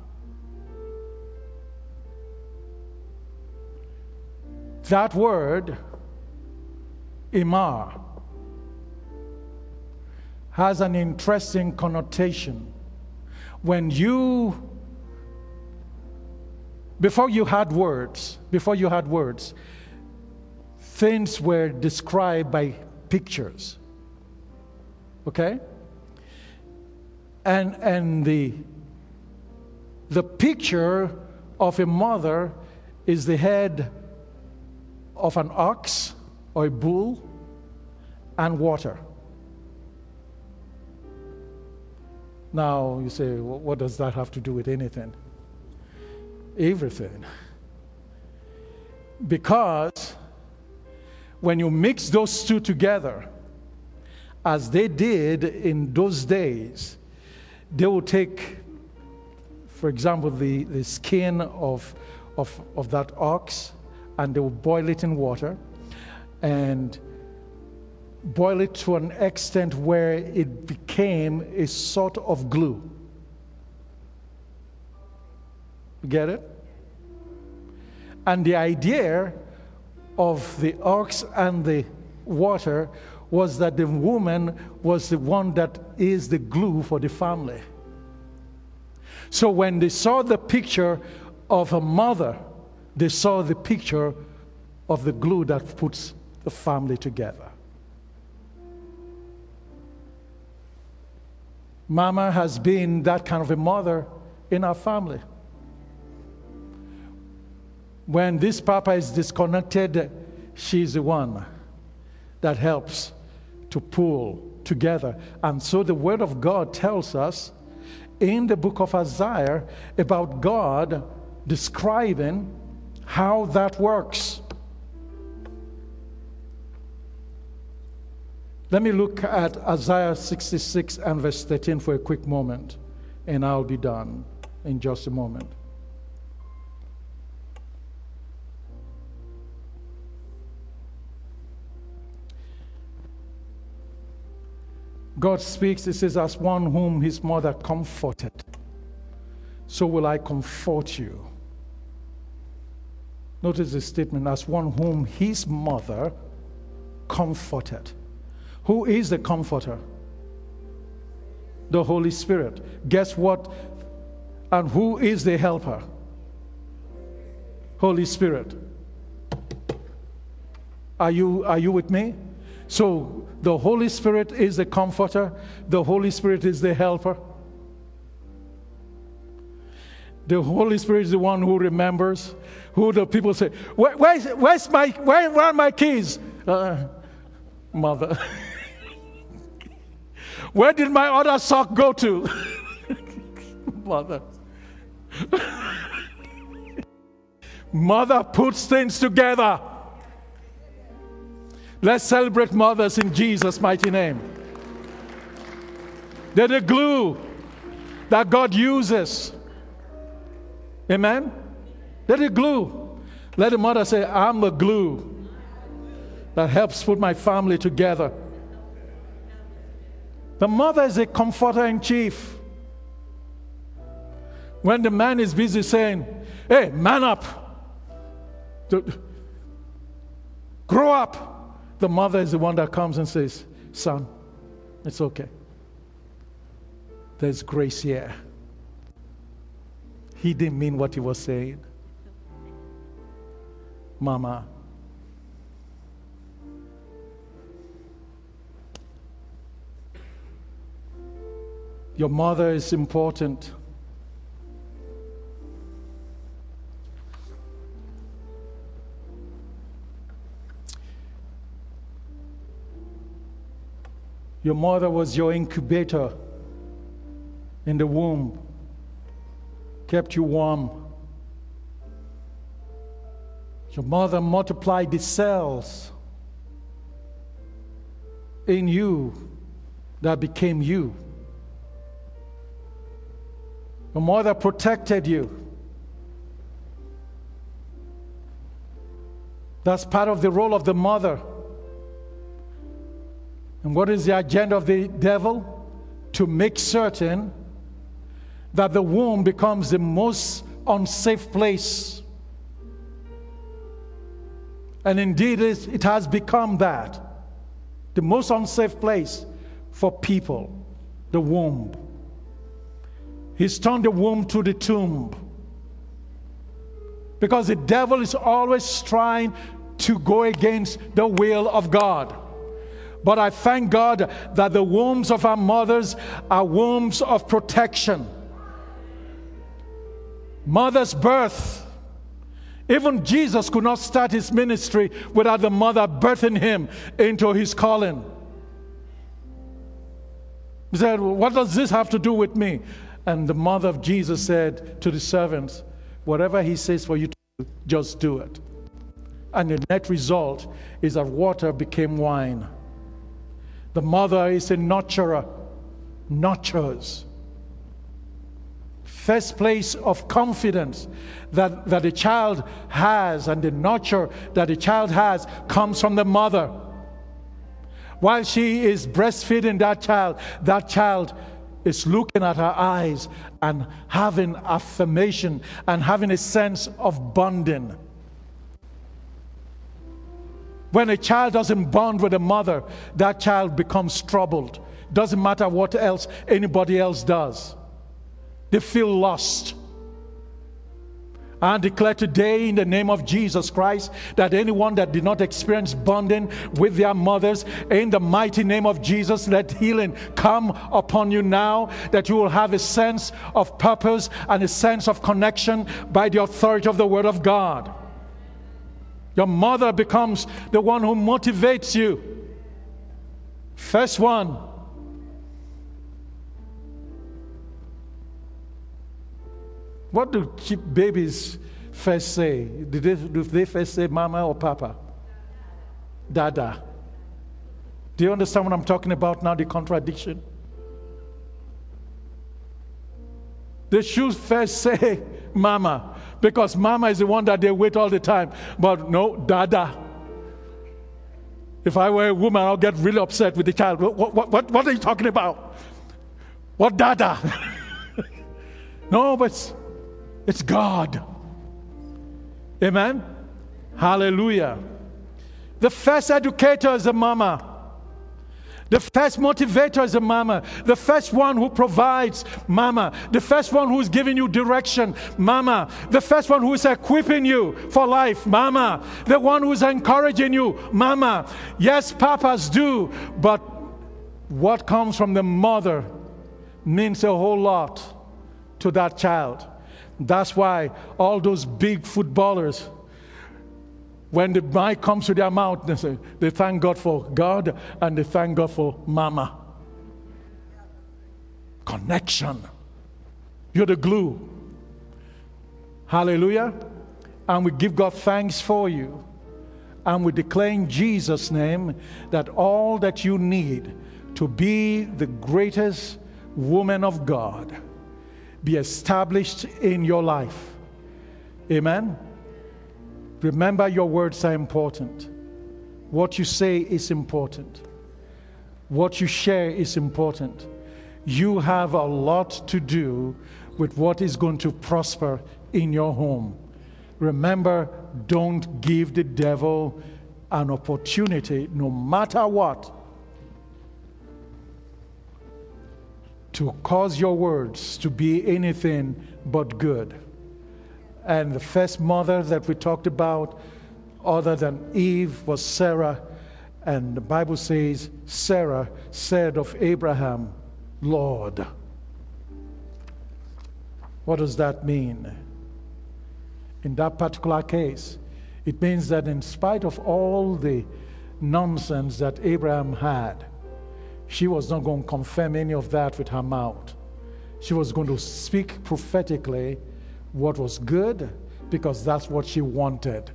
That word, imah, has an interesting connotation. When you, before you had words, before you had words, things were described by pictures. Okay? And and the the picture of a mother is the head of an ox or a bull and water. Now you say, well, what does that have to do with anything? Everything. Because when you mix those two together, as they did in those days, they will take, for example, the, the skin of, of, of that ox, and they will boil it in water, and boil it to an extent where it became a sort of glue. You get it? And the idea of the ox and the water was that the woman was the one that is the glue for the family. So when they saw the picture of a mother, they saw the picture of the glue that puts the family together. Mama has been that kind of a mother in our family. When this papa is disconnected, she's the one that helps to pull together. And so the Word of God tells us in the book of Isaiah about God describing how that works. Let me look at Isaiah sixty-six and verse thirteen for a quick moment, and I'll be done in just a moment. God speaks, he says, as one whom his mother comforted, so will I comfort you. Notice the statement, as one whom his mother comforted. Who is the comforter? The Holy Spirit. Guess what? And who is the helper? Holy Spirit. Are you, are you with me? So the Holy Spirit is the comforter. The Holy Spirit is the helper. The Holy Spirit is the one who remembers. Who the people say, Where, where's, where's my, where, where are my keys? Uh, mother. Where did my other sock go to? Mother. Mother puts things together. Let's celebrate mothers in Jesus' mighty name. They're the glue that God uses. Amen? They're the glue. Let the mother say, I'm the glue that helps put my family together. The mother is a comforter in chief. When the man is busy saying, hey, man up, grow up, the mother is the one that comes and says, son, it's okay. There's grace here. He didn't mean what he was saying. Mama. Your mother is important. Your mother was your incubator in the womb, kept you warm. Your mother multiplied the cells in you that became you. Your mother protected you. That's part of the role of the mother. And what is the agenda of the devil? To make certain that the womb becomes the most unsafe place. And indeed, it has become that. The most unsafe place for people, the womb. He's turned the womb to the tomb. Because the devil is always trying to go against the will of God. But I thank God that the wombs of our mothers are wombs of protection. Mother's birth. Even Jesus could not start his ministry without the mother birthing him into his calling. He said, what does this have to do with me? And the mother of Jesus said to the servants, whatever he says for you to do, just do it. And the net result is that water became wine. The mother is a nurturer, nurtures. First place of confidence that, that a child has, and the nurture that a child has comes from the mother. While she is breastfeeding that child, that child is looking at her eyes and having affirmation and having a sense of bonding. When a child doesn't bond with a mother, that child becomes troubled. Doesn't matter what else anybody else does. They feel lost. I declare today in the name of Jesus Christ that anyone that did not experience bonding with their mothers, in the mighty name of Jesus, let healing come upon you now, that you will have a sense of purpose and a sense of connection by the authority of the Word of God. Your mother becomes the one who motivates you. First one. What do babies first say? Do they, do they first say mama or papa? Dada. Do you understand what I'm talking about now, the contradiction? They should first say mama, because mama is the one that they wait all the time. But no, dada. If I were a woman, I'll get really upset with the child. What, what, what, what are you talking about? What dada? No, but it's, it's God. Amen? Hallelujah. The first educator is a mama. The first motivator is a mama. The first one who provides, mama. The first one who is giving you direction, mama. The first one who is equipping you for life, mama. The one who is encouraging you, mama. Yes, papas do, but what comes from the mother means a whole lot to that child. That's why all those big footballers, when the mic comes to their mouth, they say, they thank God for God and they thank God for mama. Connection. You're the glue. Hallelujah. And we give God thanks for you. And we declare in Jesus' name that all that you need to be the greatest woman of God be established in your life. Amen. Remember, your words are important. What you say is important. What you share is important. You have a lot to do with what is going to prosper in your home. Remember, don't give the devil an opportunity, no matter what, to cause your words to be anything but good. And the first mother that we talked about, other than Eve, was Sarah. And the Bible says, Sarah said of Abraham, Lord. What does that mean? In that particular case, it means that in spite of all the nonsense that Abraham had, she was not going to confirm any of that with her mouth. She was going to speak prophetically what was good, because that's what she wanted.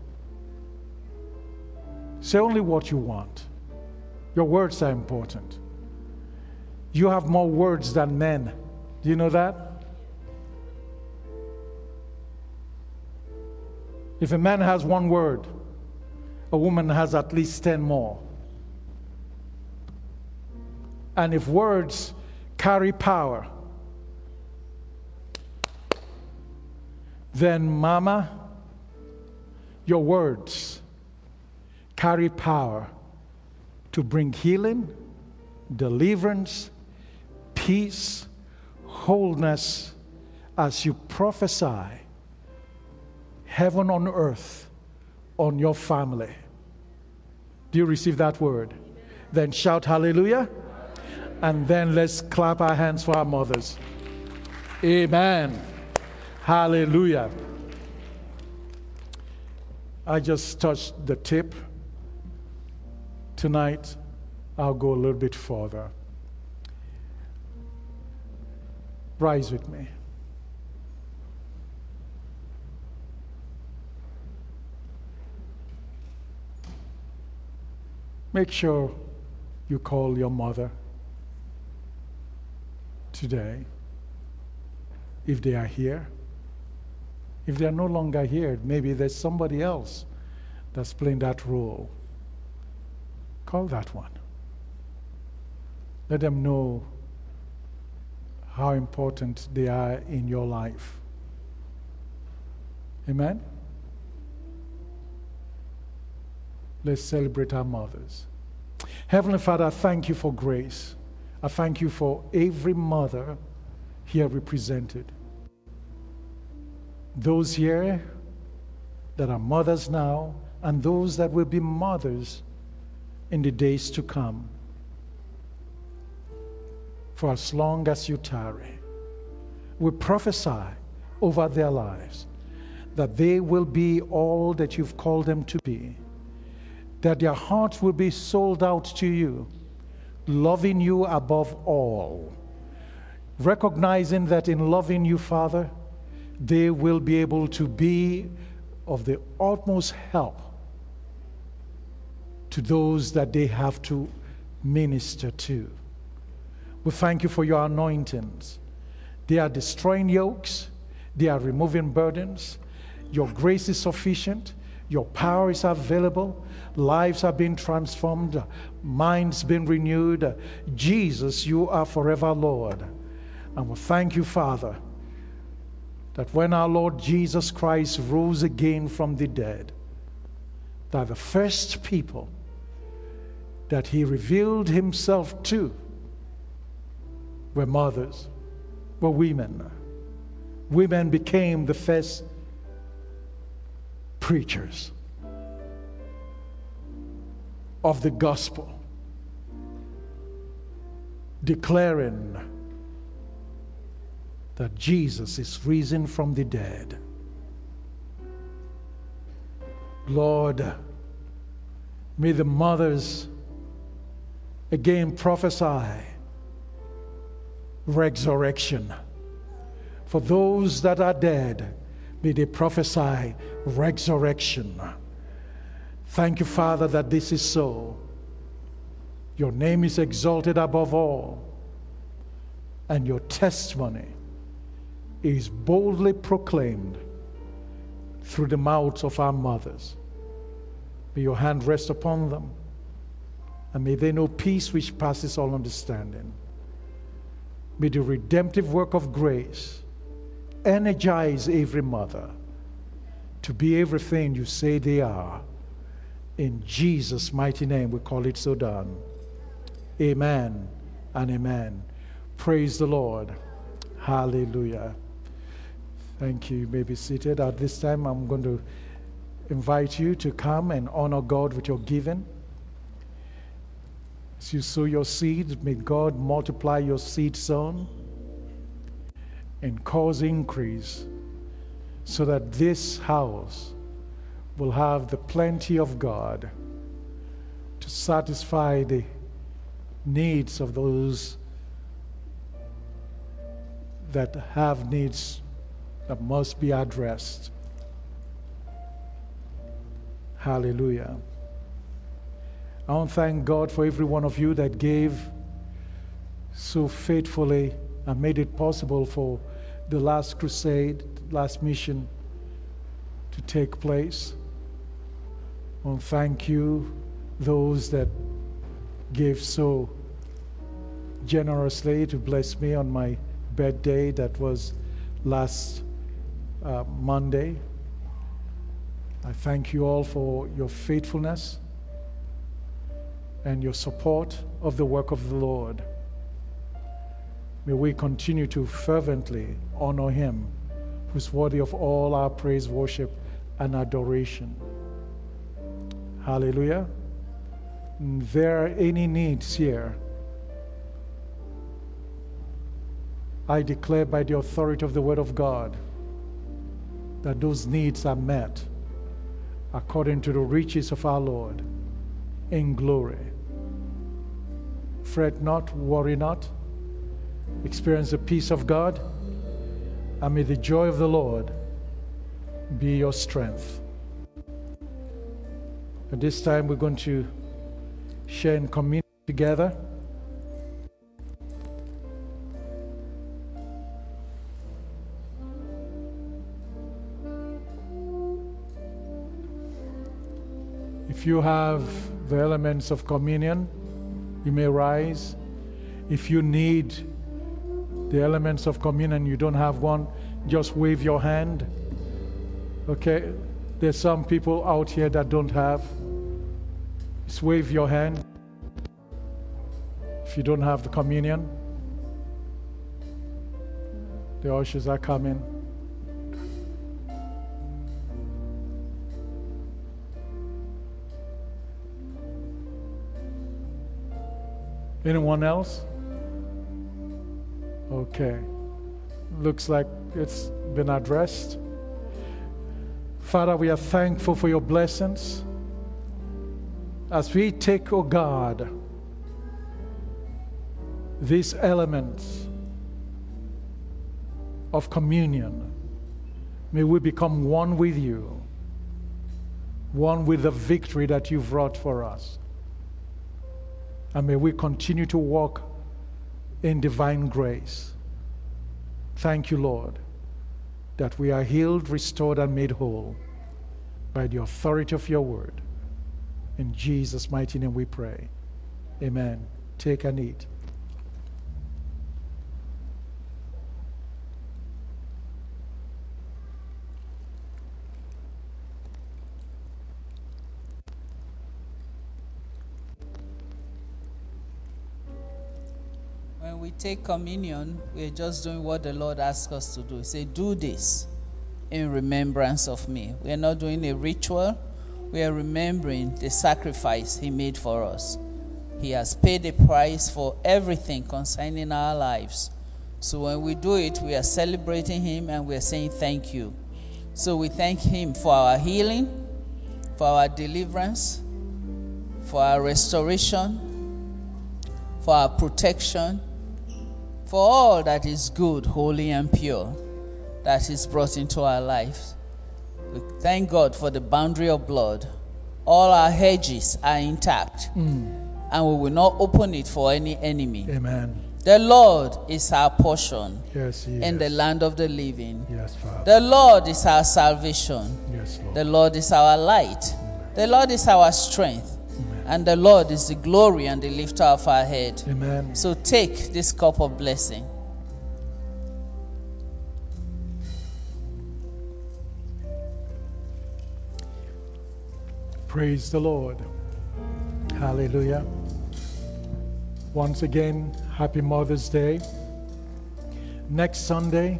Say only what you want. Your words are important. You have more words than men. Do you know that? If a man has one word, a woman has at least ten more. And if words carry power, then, mama, your words carry power to bring healing, deliverance, peace, wholeness, as you prophesy heaven on earth on your family. Do you receive that word? Then shout hallelujah. And then let's clap our hands for our mothers. Amen. Hallelujah. I just touched the tip. Tonight, I'll go a little bit further. Rise with me. Make sure you call your mother today, if they are here. If they are no longer here, maybe there's somebody else that's playing that role. Call that one. Let them know how important they are in your life. Amen? Let's celebrate our mothers. Heavenly Father, I thank you for grace. I thank you for every mother here represented. Those here that are mothers now and those that will be mothers in the days to come. For as long as you tarry, we prophesy over their lives that they will be all that you've called them to be, that their hearts will be sold out to you, loving you above all, recognizing that in loving you, Father, they will be able to be of the utmost help to those that they have to minister to. We thank you for your anointings. They are destroying yokes. They are removing burdens. Your grace is sufficient. Your power is available. Lives are being transformed. Minds being renewed. Jesus, you are forever Lord. And we thank you, Father, that when our Lord Jesus Christ rose again from the dead, that the first people that he revealed himself to were mothers, were women. Women became the first preachers of the gospel, declaring that Jesus is risen from the dead. Lord, may the mothers again prophesy resurrection. For those that are dead, may they prophesy resurrection. Thank you, Father, that this is so. Your name is exalted above all, and your testimony is boldly proclaimed through the mouths of our mothers. May your hand rest upon them, and may they know peace which passes all understanding. May the redemptive work of grace energize every mother to be everything you say they are. In Jesus' mighty name, we call it so done. Amen and amen. Praise the Lord. Hallelujah. Thank you. You may be seated. At this time, I'm going to invite you to come and honor God with your giving. As you sow your seed, may God multiply your seed sown and cause increase, so that this house will have the plenty of God to satisfy the needs of those that have needs that must be addressed. Hallelujah. I want to thank God for every one of you that gave so faithfully and made it possible for the last crusade, last mission to take place. I want to thank you, those that gave so generously to bless me on my birthday. That was last uh, Monday. I thank you all for your faithfulness and your support of the work of the Lord. May we continue to fervently honor him, who's worthy of all our praise, worship, and adoration. Hallelujah. If there are any needs here, I declare by the authority of the word of God that those needs are met according to the riches of our Lord in glory. Fret not, worry not. Experience the peace of God, and may the joy of the Lord be your strength. At this time, we're going to share in communion together. If you have the elements of communion, you may rise. If you need the elements of communion, you don't have one, just wave your hand. Okay? There's some people out here that don't have. Just wave your hand if you don't have the communion. The ushers are coming. Anyone else? Okay. Looks like it's been addressed. Father, we are thankful for your blessings. As we take, oh God, these elements of communion, may we become one with you, one with the victory that you've wrought for us. And may we continue to walk in divine grace. Thank you, Lord, that we are healed, restored, and made whole by the authority of your word. In Jesus' mighty name we pray. Amen. Take and eat. When we take communion, we're just doing what the Lord asks us to do. He said, do this in remembrance of me. We're not doing a ritual. We are remembering the sacrifice he made for us. He has paid a price for everything concerning our lives. So when we do it, we are celebrating him and we are saying thank you. So we thank him for our healing, for our deliverance, for our restoration, for our protection, for all that is good, holy, and pure that is brought into our lives. We thank God for the boundary of blood. All our hedges are intact, mm. and we will not open it for any enemy. Amen. The Lord is our portion, yes, he in is. the land of the living. Yes, Father. The Lord is our salvation. Yes, Lord. The Lord is our light. Amen. The Lord is our strength. Amen. And the Lord is the glory and the lifter of our head. Amen. So take this cup of blessing. Praise the Lord. Hallelujah. Once again, happy Mother's Day. Next Sunday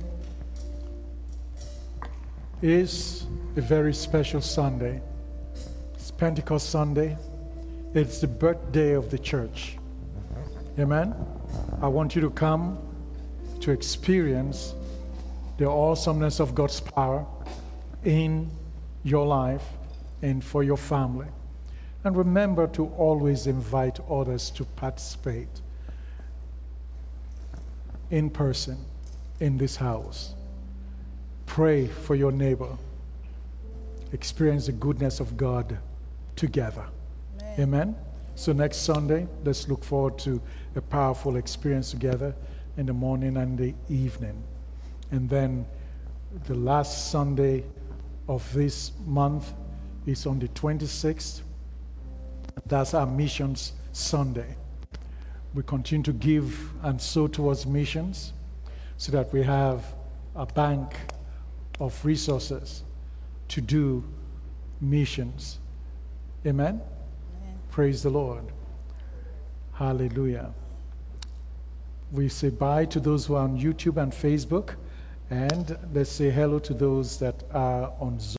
is a very special Sunday. It's Pentecost Sunday. It's the birthday of the church. Amen. I want you to come to experience the awesomeness of God's power in your life and for your family. And remember to always invite others to participate in person in this house. Pray for your neighbor. Experience the goodness of God together. Amen. Amen. So next Sunday, let's look forward to a powerful experience together in the morning and the evening. And then the last Sunday of this month is on the twenty-sixth. That's our missions Sunday. We continue to give and sow towards missions so that we have a bank of resources to do missions. Amen? Amen. Praise the Lord. Hallelujah. We say bye to those who are on YouTube and Facebook, and let's say hello to those that are on Zoom.